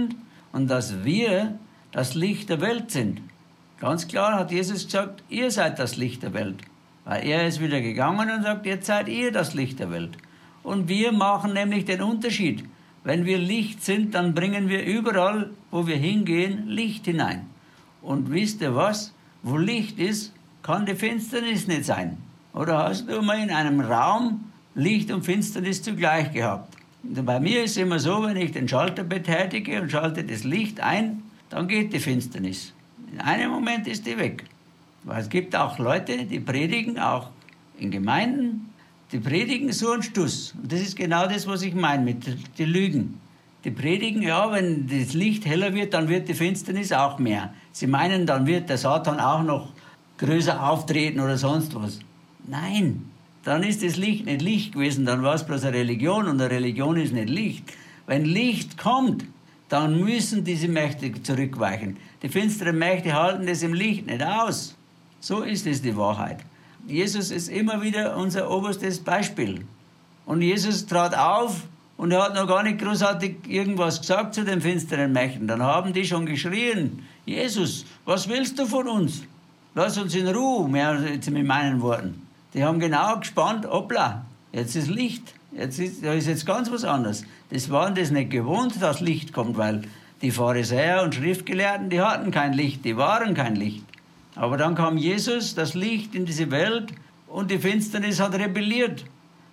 und dass wir das Licht der Welt sind. Ganz klar hat Jesus gesagt, ihr seid das Licht der Welt. Weil er ist wieder gegangen und sagt, jetzt seid ihr das Licht der Welt. Und wir machen nämlich den Unterschied. Wenn wir Licht sind, dann bringen wir überall, wo wir hingehen, Licht hinein. Und wisst ihr was? Wo Licht ist, kann die Finsternis nicht sein. Oder hast du mal in einem Raum Licht und Finsternis zugleich gehabt? Bei mir ist es immer so, wenn ich den Schalter betätige und schalte das Licht ein, dann geht die Finsternis. In einem Moment ist die weg. Weil es gibt auch Leute, die predigen, auch in Gemeinden, die predigen so einen Stuss. Und das ist genau das, was ich meine mit den Lügen. Die predigen, ja, wenn das Licht heller wird, dann wird die Finsternis auch mehr. Sie meinen, dann wird der Satan auch noch größer auftreten oder sonst was. Nein, dann ist das Licht nicht Licht gewesen, dann war es bloß eine Religion und eine Religion ist nicht Licht. Wenn Licht kommt, dann müssen diese Mächte zurückweichen. Die finsteren Mächte halten das im Licht nicht aus. So ist es die Wahrheit. Jesus ist immer wieder unser oberstes Beispiel. Und Jesus trat auf und er hat noch gar nicht großartig irgendwas gesagt zu den finsteren Mächten. Dann haben die schon geschrien, Jesus, was willst du von uns? Lass uns in Ruhe, mehr mit meinen Worten. Die haben genau gespannt, hoppla, jetzt ist Licht. Da ist jetzt ganz was anderes. Das waren das nicht gewohnt, dass Licht kommt, weil die Pharisäer und Schriftgelehrten, die hatten kein Licht, die waren kein Licht. Aber dann kam Jesus, das Licht in diese Welt und die Finsternis hat rebelliert.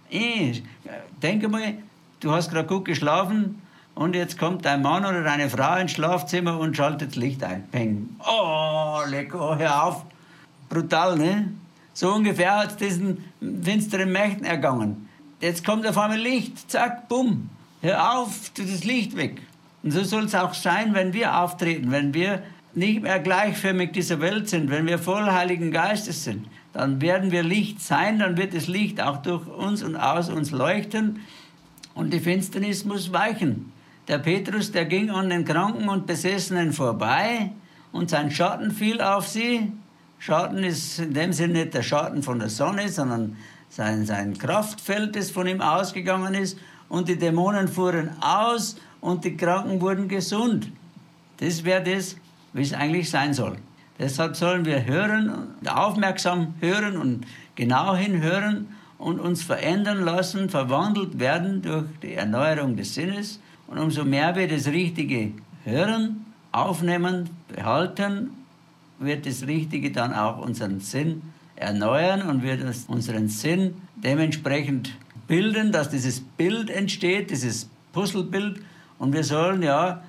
Denke mal, du hast gerade gut geschlafen und jetzt kommt dein Mann oder deine Frau ins Schlafzimmer und schaltet das Licht ein. Peng. Oh, lecker, hör auf. Brutal, ne? So ungefähr hat es diesen finsteren Mächten ergangen. Jetzt kommt auf einmal Licht, zack, bumm. Hör auf, tu das Licht weg. Und so soll es auch sein, wenn wir auftreten, wenn wir nicht mehr gleichförmig dieser Welt sind, wenn wir voll Heiligen Geistes sind, dann werden wir Licht sein, dann wird das Licht auch durch uns und aus uns leuchten und die Finsternis muss weichen. Der Petrus, der ging an den Kranken und Besessenen vorbei und sein Schatten fiel auf sie. Schatten ist in dem Sinne nicht der Schatten von der Sonne, sondern sein Kraftfeld, das von ihm ausgegangen ist und die Dämonen fuhren aus und die Kranken wurden gesund. Das wäre das, wie es eigentlich sein soll. Deshalb sollen wir hören, aufmerksam hören und genau hinhören und uns verändern lassen, verwandelt werden durch die Erneuerung des Sinnes. Und umso mehr wir das Richtige hören, aufnehmen, behalten, wird das Richtige dann auch unseren Sinn erneuern und wird unseren Sinn dementsprechend bilden, dass dieses Bild entsteht, dieses Puzzlebild. Und wir sollen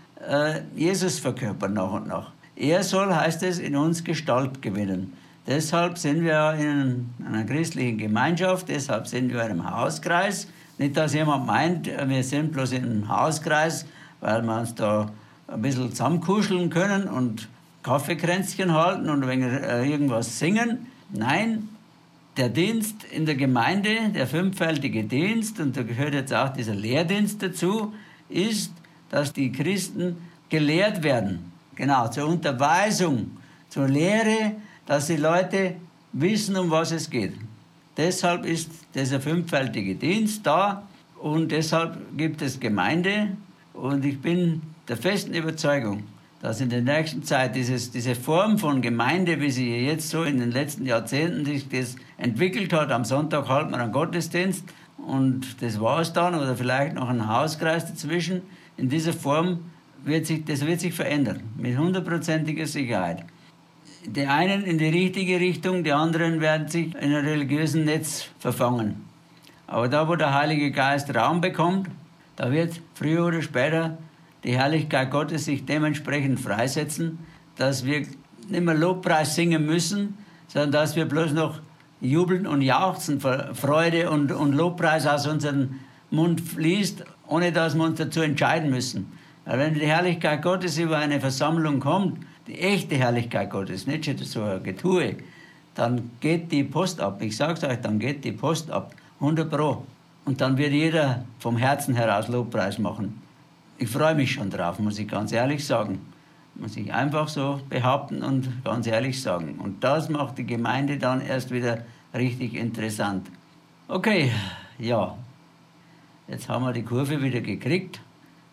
Jesus verkörpern nach und nach. Er soll, heißt es, in uns Gestalt gewinnen. Deshalb sind wir in einer christlichen Gemeinschaft, deshalb sind wir in einem Hauskreis. Nicht, dass jemand meint, wir sind bloß in einem Hauskreis, weil wir uns da ein bisschen zusammenkuscheln können und Kaffeekränzchen halten und irgendwas singen. Nein, der Dienst in der Gemeinde, der fünffältige Dienst, und da gehört jetzt auch dieser Lehrdienst dazu, ist, dass die Christen gelehrt werden. Genau, zur Unterweisung, zur Lehre, dass die Leute wissen, um was es geht. Deshalb ist dieser fünffältige Dienst da und deshalb gibt es Gemeinde. Und ich bin der festen Überzeugung, dass in der nächsten Zeit diese Form von Gemeinde, wie sie jetzt so in den letzten Jahrzehnten sich das entwickelt hat, am Sonntag halten wir einen Gottesdienst und das war es dann, oder vielleicht noch ein Hauskreis dazwischen, in dieser Form wird sich verändern, mit 100%iger Sicherheit. Die einen in die richtige Richtung, die anderen werden sich in einem religiösen Netz verfangen. Aber da, wo der Heilige Geist Raum bekommt, da wird früher oder später die Herrlichkeit Gottes sich dementsprechend freisetzen, dass wir nicht mehr Lobpreis singen müssen, sondern dass wir bloß noch jubeln und jauchzen, Freude und Lobpreis aus unserem Mund fließt, ohne dass wir uns dazu entscheiden müssen. Weil wenn die Herrlichkeit Gottes über eine Versammlung kommt, die echte Herrlichkeit Gottes, nicht schon so ein Getue, dann geht die Post ab. Ich sage es euch, dann geht die Post ab, 100%. Und dann wird jeder vom Herzen heraus Lobpreis machen. Ich freue mich schon drauf, muss ich ganz ehrlich sagen. Muss ich einfach so behaupten und ganz ehrlich sagen. Und das macht die Gemeinde dann erst wieder richtig interessant. Okay, ja, jetzt haben wir die Kurve wieder gekriegt.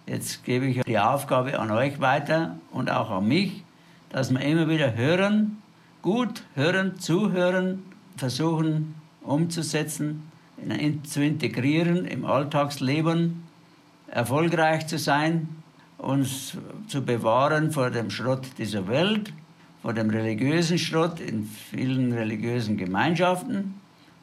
Jetzt gebe ich die Aufgabe an euch weiter und auch an mich, dass wir immer wieder hören, gut hören, zuhören, versuchen umzusetzen, zu integrieren im Alltagsleben, erfolgreich zu sein, uns zu bewahren vor dem Schrott dieser Welt, vor dem religiösen Schrott in vielen religiösen Gemeinschaften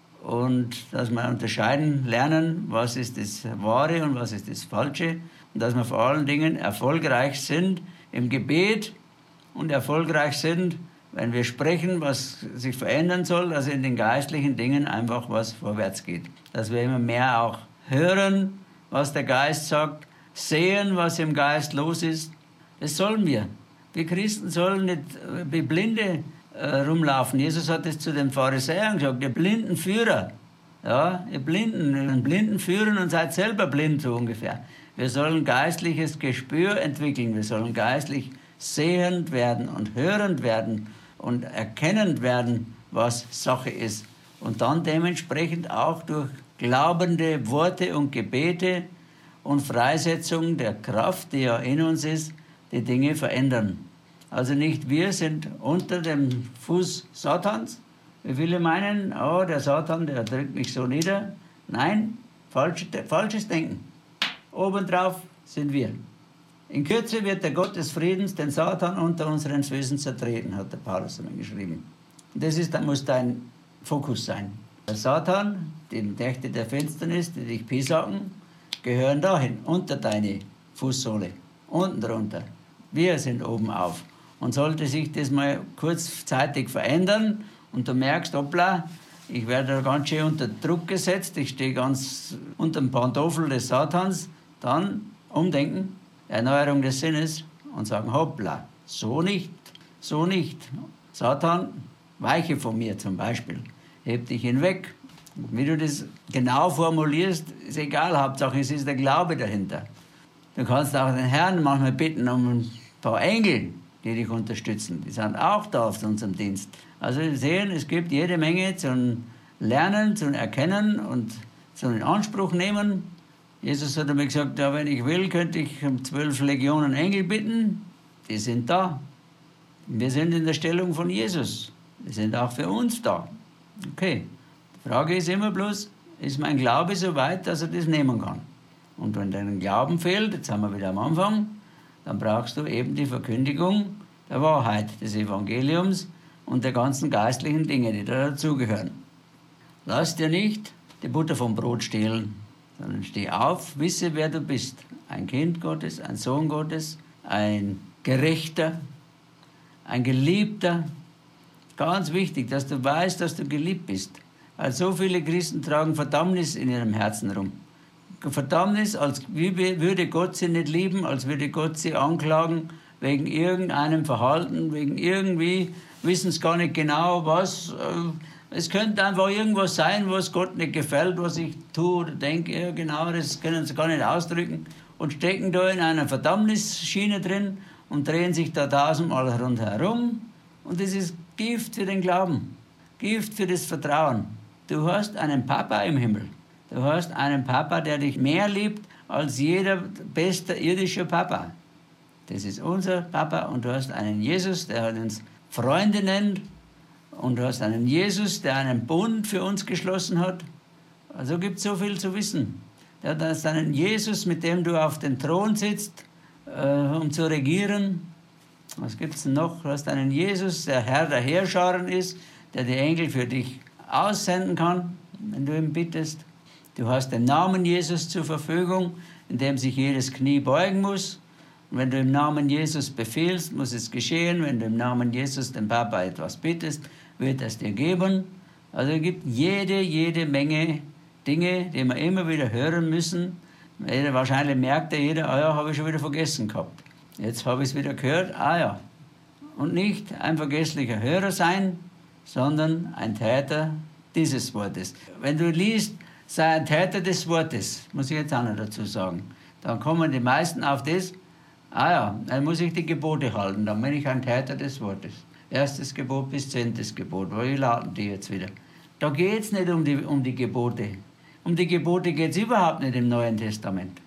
und dass wir unterscheiden lernen, was ist das Wahre und was ist das Falsche und dass wir vor allen Dingen erfolgreich sind im Gebet und erfolgreich sind, wenn wir sprechen, was sich verändern soll, dass in den geistlichen Dingen einfach was vorwärts geht. Dass wir immer mehr auch hören, was der Geist sagt, sehen, was im Geist los ist. Das sollen wir. Wir Christen sollen nicht wie Blinde rumlaufen. Jesus hat es zu den Pharisäern gesagt, ihr blinden Führer. Ja, ihr Blinden führen und seid selber blind, so ungefähr. Wir sollen geistliches Gespür entwickeln. Wir sollen geistlich sehend werden und hörend werden und erkennend werden, was Sache ist. Und dann dementsprechend auch durch glaubende Worte und Gebete und Freisetzung der Kraft, die ja in uns ist, die Dinge verändern. Also nicht wir sind unter dem Fuß Satans. Wie viele meinen, oh, der Satan, der drückt mich so nieder. Nein, falsches Denken. Obendrauf sind wir. In Kürze wird der Gott des Friedens den Satan unter unseren Füßen zertreten, hat der Paulus einmal geschrieben. Und das muss dein Fokus sein. Der Satan, die Mächte der Finsternis, die dich piesacken, gehören dahin, unter deine Fußsohle, unten drunter. Wir sind oben auf. Und sollte sich das mal kurzzeitig verändern und du merkst, hoppla, ich werde da ganz schön unter Druck gesetzt, ich stehe ganz unter dem Pantoffel des Satans, dann umdenken, Erneuerung des Sinnes und sagen, hoppla, so nicht, so nicht. Satan, weiche von mir zum Beispiel, heb dich hinweg. Wie du das genau formulierst, ist egal, Hauptsache es ist der Glaube dahinter. Du kannst auch den Herrn manchmal bitten um ein paar Engel, die dich unterstützen. Die sind auch da auf unserem Dienst. Also wir sehen, es gibt jede Menge zum Lernen, zum Erkennen und zum in Anspruch nehmen. Jesus hat mir gesagt, ja, wenn ich will, könnte ich um 12 Legionen Engel bitten. Die sind da. Wir sind in der Stellung von Jesus. Die sind auch für uns da. Okay. Die Frage ist immer bloß, ist mein Glaube so weit, dass er das nehmen kann? Und wenn dein Glauben fehlt, jetzt sind wir wieder am Anfang, dann brauchst du eben die Verkündigung der Wahrheit, des Evangeliums und der ganzen geistlichen Dinge, die da dazugehören. Lass dir nicht die Butter vom Brot stehlen, sondern steh auf, wisse, wer du bist. Ein Kind Gottes, ein Sohn Gottes, ein Gerechter, ein Geliebter. Ganz wichtig, dass du weißt, dass du geliebt bist. Weil so viele Christen tragen Verdammnis in ihrem Herzen rum. Verdammnis, als würde Gott sie nicht lieben, als würde Gott sie anklagen wegen irgendeinem Verhalten, wegen irgendwie, wissen es gar nicht genau, was. Es könnte einfach irgendwas sein, was Gott nicht gefällt, was ich tue oder denke, ja genau, das können sie gar nicht ausdrücken und stecken da in einer Verdammnisschiene drin und drehen sich da tausendmal rundherum. Und das ist Gift für den Glauben, Gift für das Vertrauen. Du hast einen Papa im Himmel. Du hast einen Papa, der dich mehr liebt als jeder beste irdische Papa. Das ist unser Papa und du hast einen Jesus, der uns Freunde nennt und du hast einen Jesus, der einen Bund für uns geschlossen hat. Also gibt es so viel zu wissen. Du hast einen Jesus, mit dem du auf dem Thron sitzt, um zu regieren. Was gibt es noch? Du hast einen Jesus, der Herr der Heerscharen ist, der die Engel für dich aussenden kann, wenn du ihn bittest. Du hast den Namen Jesus zur Verfügung, in dem sich jedes Knie beugen muss. Und wenn du im Namen Jesus befehlst, muss es geschehen. Wenn du im Namen Jesus dem Papa etwas bittest, wird er es dir geben. Also es gibt jede Menge Dinge, die wir immer wieder hören müssen. Wahrscheinlich merkt jeder, ah ja, habe ich schon wieder vergessen gehabt. Jetzt habe ich es wieder gehört, ah ja. Und nicht ein vergesslicher Hörer sein, sondern ein Täter dieses Wortes. Wenn du liest, sei ein Täter des Wortes, muss ich jetzt auch noch dazu sagen. Dann kommen die meisten auf das, ah ja, dann muss ich die Gebote halten, dann bin ich ein Täter des Wortes. Erstes Gebot bis 10. Gebot, wo lauten die jetzt wieder? Da geht es nicht um die Gebote. Um die Gebote geht es überhaupt nicht im Neuen Testament.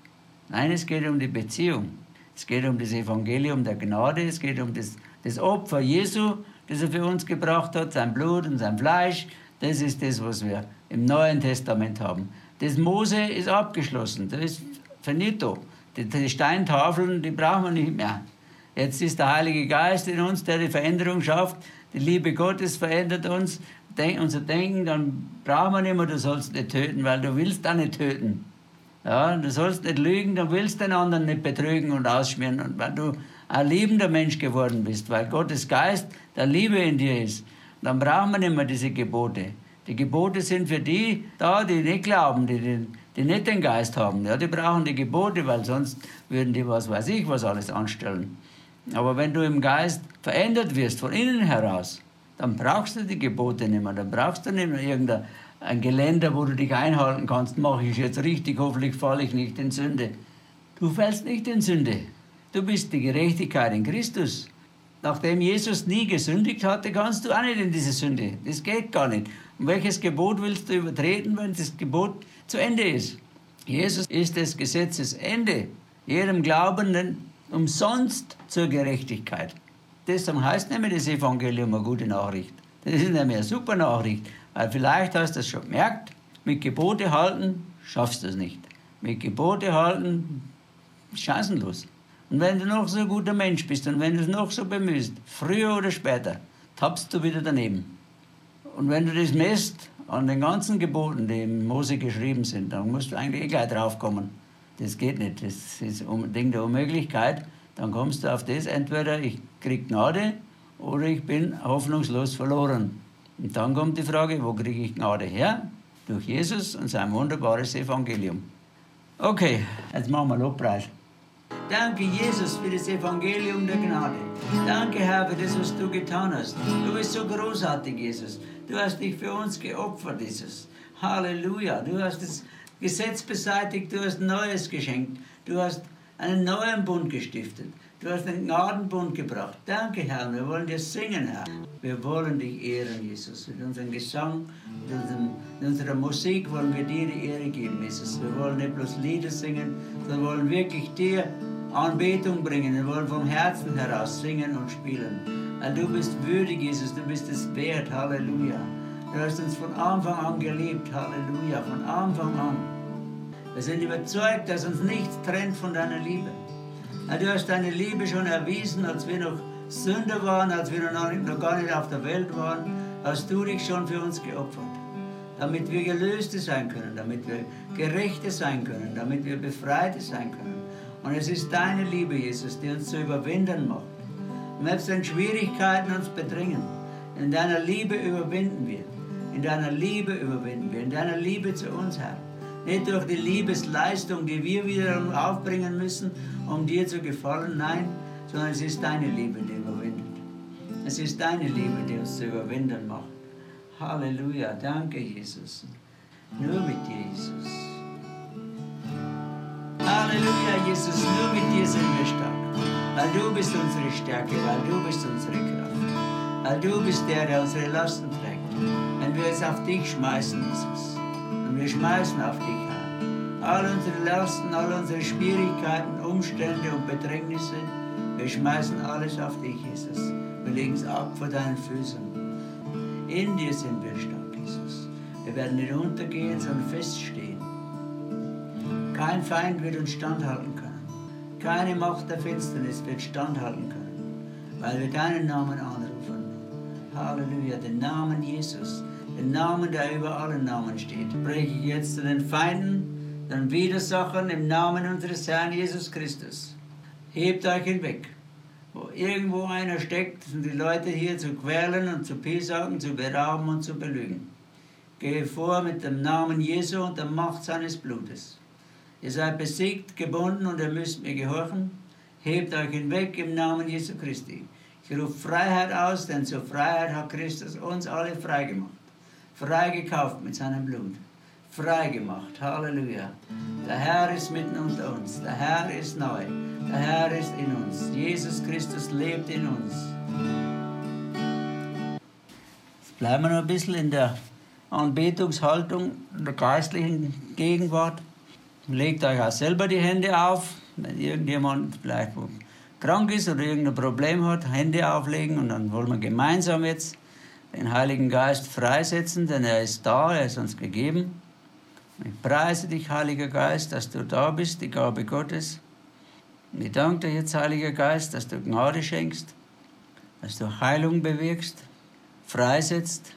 Nein, es geht um die Beziehung. Es geht um das Evangelium der Gnade. Es geht um das Opfer Jesu, das er für uns gebracht hat, sein Blut und sein Fleisch. Das ist das, was wir im Neuen Testament haben. Das Mose ist abgeschlossen. Das ist finito. Die Steintafeln, die brauchen wir nicht mehr. Jetzt ist der Heilige Geist in uns, der die Veränderung schafft. Die Liebe Gottes verändert uns, unser Denken. Dann brauchen wir nicht mehr, du sollst nicht töten, weil du willst auch nicht töten. Ja, du sollst nicht lügen, du willst den anderen nicht betrügen und ausschmieren. Und weil du ein liebender Mensch geworden bist, weil Gottes Geist der Liebe in dir ist, dann brauchen wir nicht mehr diese Gebote. Die Gebote sind für die da, die nicht glauben, die nicht den Geist haben. Ja, die brauchen die Gebote, weil sonst würden die was weiß ich was alles anstellen. Aber wenn du im Geist verändert wirst, von innen heraus, dann brauchst du die Gebote nicht mehr. Dann brauchst du nicht mehr irgendein Geländer, wo du dich einhalten kannst. Mache ich jetzt richtig, hoffentlich falle ich nicht in Sünde. Du fällst nicht in Sünde. Du bist die Gerechtigkeit in Christus. Nachdem Jesus nie gesündigt hatte, kannst du auch nicht in diese Sünde. Das geht gar nicht. Und welches Gebot willst du übertreten, wenn das Gebot zu Ende ist? Jesus ist des Gesetzes Ende. Jedem Glaubenden umsonst zur Gerechtigkeit. Deshalb heißt nämlich das Evangelium eine gute Nachricht. Das ist nämlich eine super Nachricht. Weil vielleicht hast du es schon gemerkt, mit Gebote halten schaffst du es nicht. Mit Gebote halten chancenlos. Und wenn du noch so ein guter Mensch bist und wenn du es noch so bemühst, früher oder später, tappst du wieder daneben. Und wenn du das messt an den ganzen Geboten, die im Mose geschrieben sind, dann musst du eigentlich gleich draufkommen. Das geht nicht, das ist ein Ding der Unmöglichkeit. Dann kommst du auf das, entweder ich kriege Gnade oder ich bin hoffnungslos verloren. Und dann kommt die Frage, wo kriege ich Gnade her? Durch Jesus und sein wunderbares Evangelium. Okay, jetzt machen wir Lobpreis. Danke, Jesus, für das Evangelium der Gnade. Danke, Herr, für das, was du getan hast. Du bist so großartig, Jesus. Du hast dich für uns geopfert, Jesus. Halleluja. Du hast das Gesetz beseitigt, du hast Neues geschenkt. Du hast einen neuen Bund gestiftet. Du hast den Gnadenbund gebracht. Danke, Herr. Wir wollen dir singen, Herr. Wir wollen dich ehren, Jesus. Mit unserem Gesang, mit unserer Musik wollen wir dir die Ehre geben, Jesus. Wir wollen nicht bloß Lieder singen, sondern wollen wirklich dir Anbetung bringen. Wir wollen vom Herzen heraus singen und spielen. Weil du bist würdig, Jesus. Du bist es wert. Halleluja. Du hast uns von Anfang an geliebt. Halleluja. Von Anfang an. Wir sind überzeugt, dass uns nichts trennt von deiner Liebe. Du hast deine Liebe schon erwiesen, als wir noch Sünder waren, als wir noch gar nicht auf der Welt waren, hast du dich schon für uns geopfert. Damit wir Gelöste sein können, damit wir Gerechte sein können, damit wir Befreite sein können. Und es ist deine Liebe, Jesus, die uns zu überwinden macht. Und selbst wenn Schwierigkeiten uns bedrängen, in deiner Liebe überwinden wir. In deiner Liebe überwinden wir. In deiner Liebe zu uns, Herr. Nicht durch die Liebesleistung, die wir wiederum aufbringen müssen, um dir zu gefallen, nein, sondern es ist deine Liebe, die überwindet. Es ist deine Liebe, die uns zu überwinden macht. Halleluja, danke Jesus. Nur mit dir, Jesus. Halleluja, Jesus, nur mit dir sind wir stark. Weil du bist unsere Stärke, weil du bist unsere Kraft. Weil du bist der unsere Lasten trägt. Wenn wir jetzt auf dich schmeißen, Jesus. Und wir schmeißen auf dich, Herr. All unsere Lasten, all unsere Schwierigkeiten, Umstände und Bedrängnisse, wir schmeißen alles auf dich, Jesus. Wir legen es ab vor deinen Füßen. In dir sind wir stark, Jesus. Wir werden nicht untergehen, sondern feststehen. Kein Feind wird uns standhalten können. Keine Macht der Finsternis wird standhalten können, weil wir deinen Namen anrufen. Halleluja, den Namen Jesus. Den Namen, der über allen Namen steht, spreche ich jetzt zu den Feinden, den Widersachern im Namen unseres Herrn Jesus Christus. Hebt euch hinweg. Wo irgendwo einer steckt, sind die Leute hier zu quälen und zu piesacken, zu berauben und zu belügen. Gehe vor mit dem Namen Jesu und der Macht seines Blutes. Ihr seid besiegt, gebunden und ihr müsst mir gehorchen. Hebt euch hinweg im Namen Jesu Christi. Ich rufe Freiheit aus, denn zur Freiheit hat Christus uns alle freigemacht. Freigekauft mit seinem Blut. Freigemacht. Halleluja. Der Herr ist mitten unter uns. Der Herr ist neu. Der Herr ist in uns. Jesus Christus lebt in uns. Jetzt bleiben wir noch ein bisschen in der Anbetungshaltung, in der geistlichen Gegenwart. Legt euch auch selber die Hände auf, wenn irgendjemand vielleicht krank ist oder irgendein Problem hat, Hände auflegen und dann wollen wir gemeinsam jetzt den Heiligen Geist freisetzen, denn er ist da, er ist uns gegeben. Ich preise dich, Heiliger Geist, dass du da bist, die Gabe Gottes. Und ich danke dir jetzt, Heiliger Geist, dass du Gnade schenkst, dass du Heilung bewirkst, freisetzt,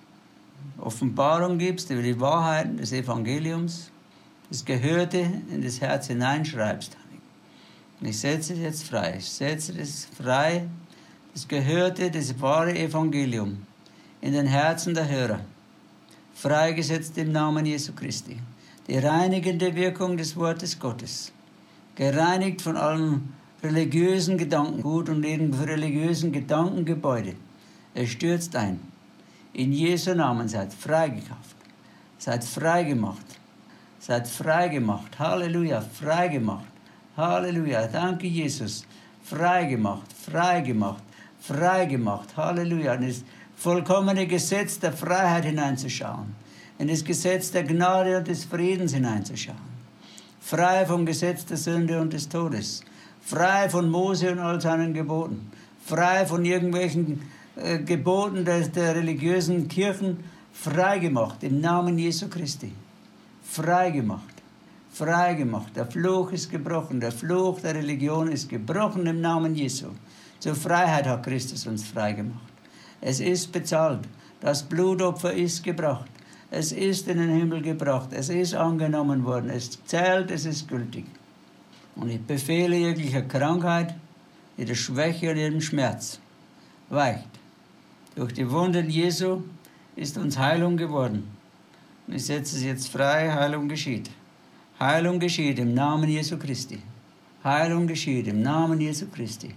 Offenbarung gibst über die Wahrheiten des Evangeliums, das Gehörte in das Herz hineinschreibst. Und ich setze es jetzt frei. Ich setze das frei, das Gehörte, das wahre Evangelium in den Herzen der Hörer. Freigesetzt im Namen Jesu Christi. Die reinigende Wirkung des Wortes Gottes. Gereinigt von allem religiösen Gedankengut und religiösen Gedankengebäude. Er stürzt ein. In Jesu Namen seid freigekauft. Seid freigemacht. Seid freigemacht. Halleluja, freigemacht. Halleluja, danke Jesus. Freigemacht, freigemacht, freigemacht. Halleluja. In das vollkommene Gesetz der Freiheit hineinzuschauen. In das Gesetz der Gnade und des Friedens hineinzuschauen. Frei vom Gesetz der Sünde und des Todes. Frei von Mose und all seinen Geboten. Frei von irgendwelchen Geboten der religiösen Kirchen. Freigemacht im Namen Jesu Christi. Freigemacht. Freigemacht. Der Fluch ist gebrochen. Der Fluch der Religion ist gebrochen im Namen Jesu. Zur Freiheit hat Christus uns freigemacht. Es ist bezahlt. Das Blutopfer ist gebracht. Es ist in den Himmel gebracht. Es ist angenommen worden. Es zählt, es ist gültig. Und ich befehle jeglicher Krankheit, jeder Schwäche und jedem Schmerz, weicht. Durch die Wunden Jesu ist uns Heilung geworden. Und ich setze es jetzt frei, Heilung geschieht. Heilung geschieht im Namen Jesu Christi. Heilung geschieht im Namen Jesu Christi.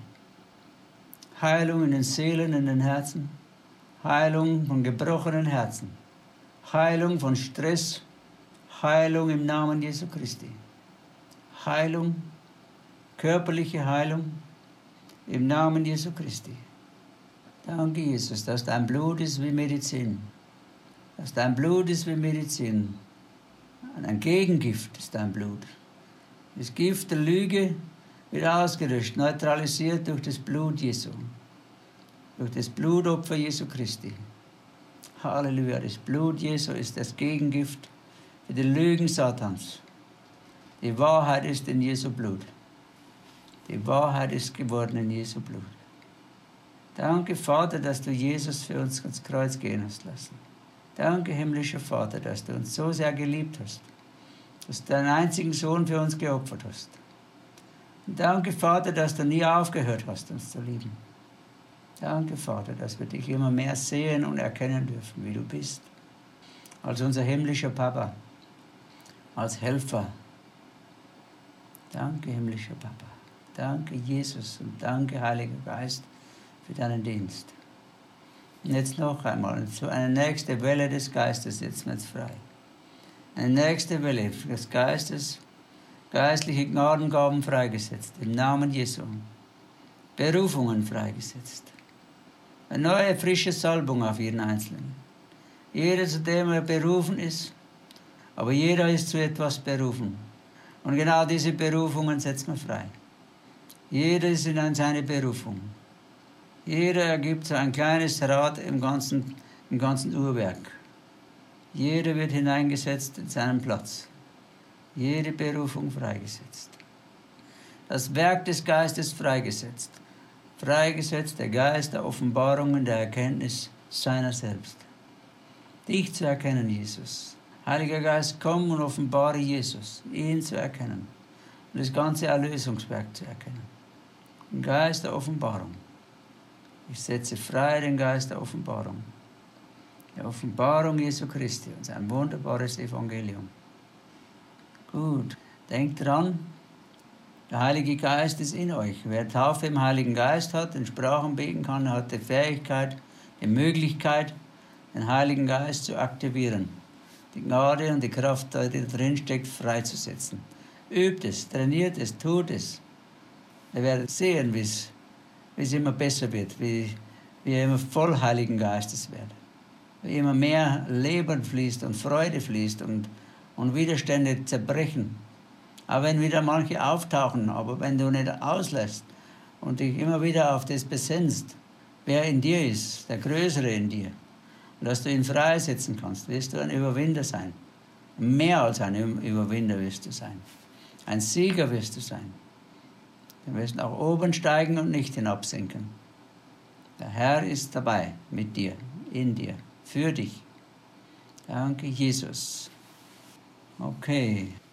Heilung in den Seelen, in den Herzen. Heilung von gebrochenen Herzen. Heilung von Stress. Heilung im Namen Jesu Christi. Heilung, körperliche Heilung im Namen Jesu Christi. Danke, Jesus, dass dein Blut ist wie Medizin. Dass dein Blut ist wie Medizin. Ein Gegengift ist dein Blut. Das Gift der Lüge wird ausgelöscht, neutralisiert durch das Blut Jesu. Durch das Blutopfer Jesu Christi. Halleluja, das Blut Jesu ist das Gegengift für die Lügen Satans. Die Wahrheit ist in Jesu Blut. Die Wahrheit ist geworden in Jesu Blut. Danke, Vater, dass du Jesus für uns ans Kreuz gehen hast lassen. Danke, himmlischer Vater, dass du uns so sehr geliebt hast, dass du deinen einzigen Sohn für uns geopfert hast. Und danke, Vater, dass du nie aufgehört hast, uns zu lieben. Danke, Vater, dass wir dich immer mehr sehen und erkennen dürfen, wie du bist. Als unser himmlischer Papa, als Helfer. Danke, himmlischer Papa. Danke, Jesus, und danke, Heiliger Geist, für deinen Dienst. Und jetzt noch einmal, so eine nächste Welle des Geistes setzen wir jetzt frei. Eine nächste Welle des Geistes, geistliche Gnadengaben freigesetzt, im Namen Jesu. Berufungen freigesetzt. Eine neue, frische Salbung auf jeden Einzelnen. Jeder, zu dem er berufen ist, aber jeder ist zu etwas berufen. Und genau diese Berufungen setzt man frei. Jeder ist in seine Berufung. Jeder ergibt so ein kleines Rad im ganzen Uhrwerk. Jeder wird hineingesetzt in seinen Platz. Jede Berufung freigesetzt. Das Werk des Geistes freigesetzt. Freigesetzt der Geist der Offenbarungen, der Erkenntnis seiner selbst. Dich zu erkennen, Jesus. Heiliger Geist, komm und offenbare Jesus, ihn zu erkennen. Und das ganze Erlösungswerk zu erkennen. Den Geist der Offenbarung. Ich setze frei den Geist der Offenbarung. Die Offenbarung Jesu Christi und sein wunderbares Evangelium. Gut, denkt dran, der Heilige Geist ist in euch. Wer Taufe im Heiligen Geist hat, in Sprachen beten kann, hat die Fähigkeit, die Möglichkeit, den Heiligen Geist zu aktivieren. Die Gnade und die Kraft, die da drin steckt, freizusetzen. Übt es, trainiert es, tut es. Ihr werdet sehen, wie es immer besser wird, wie ihr immer voll Heiligen Geistes werdet. Wie immer mehr Leben fließt und Freude fließt und Widerstände zerbrechen Auch wenn wieder manche auftauchen, aber wenn du nicht auslässt und dich immer wieder auf das besinnst, wer in dir ist, der Größere in dir, und dass du ihn freisetzen kannst, wirst du ein Überwinder sein. Mehr als ein Überwinder wirst du sein. Ein Sieger wirst du sein. Du wirst nach oben steigen und nicht hinabsinken. Der Herr ist dabei, mit dir, in dir, für dich. Danke, Jesus. Okay.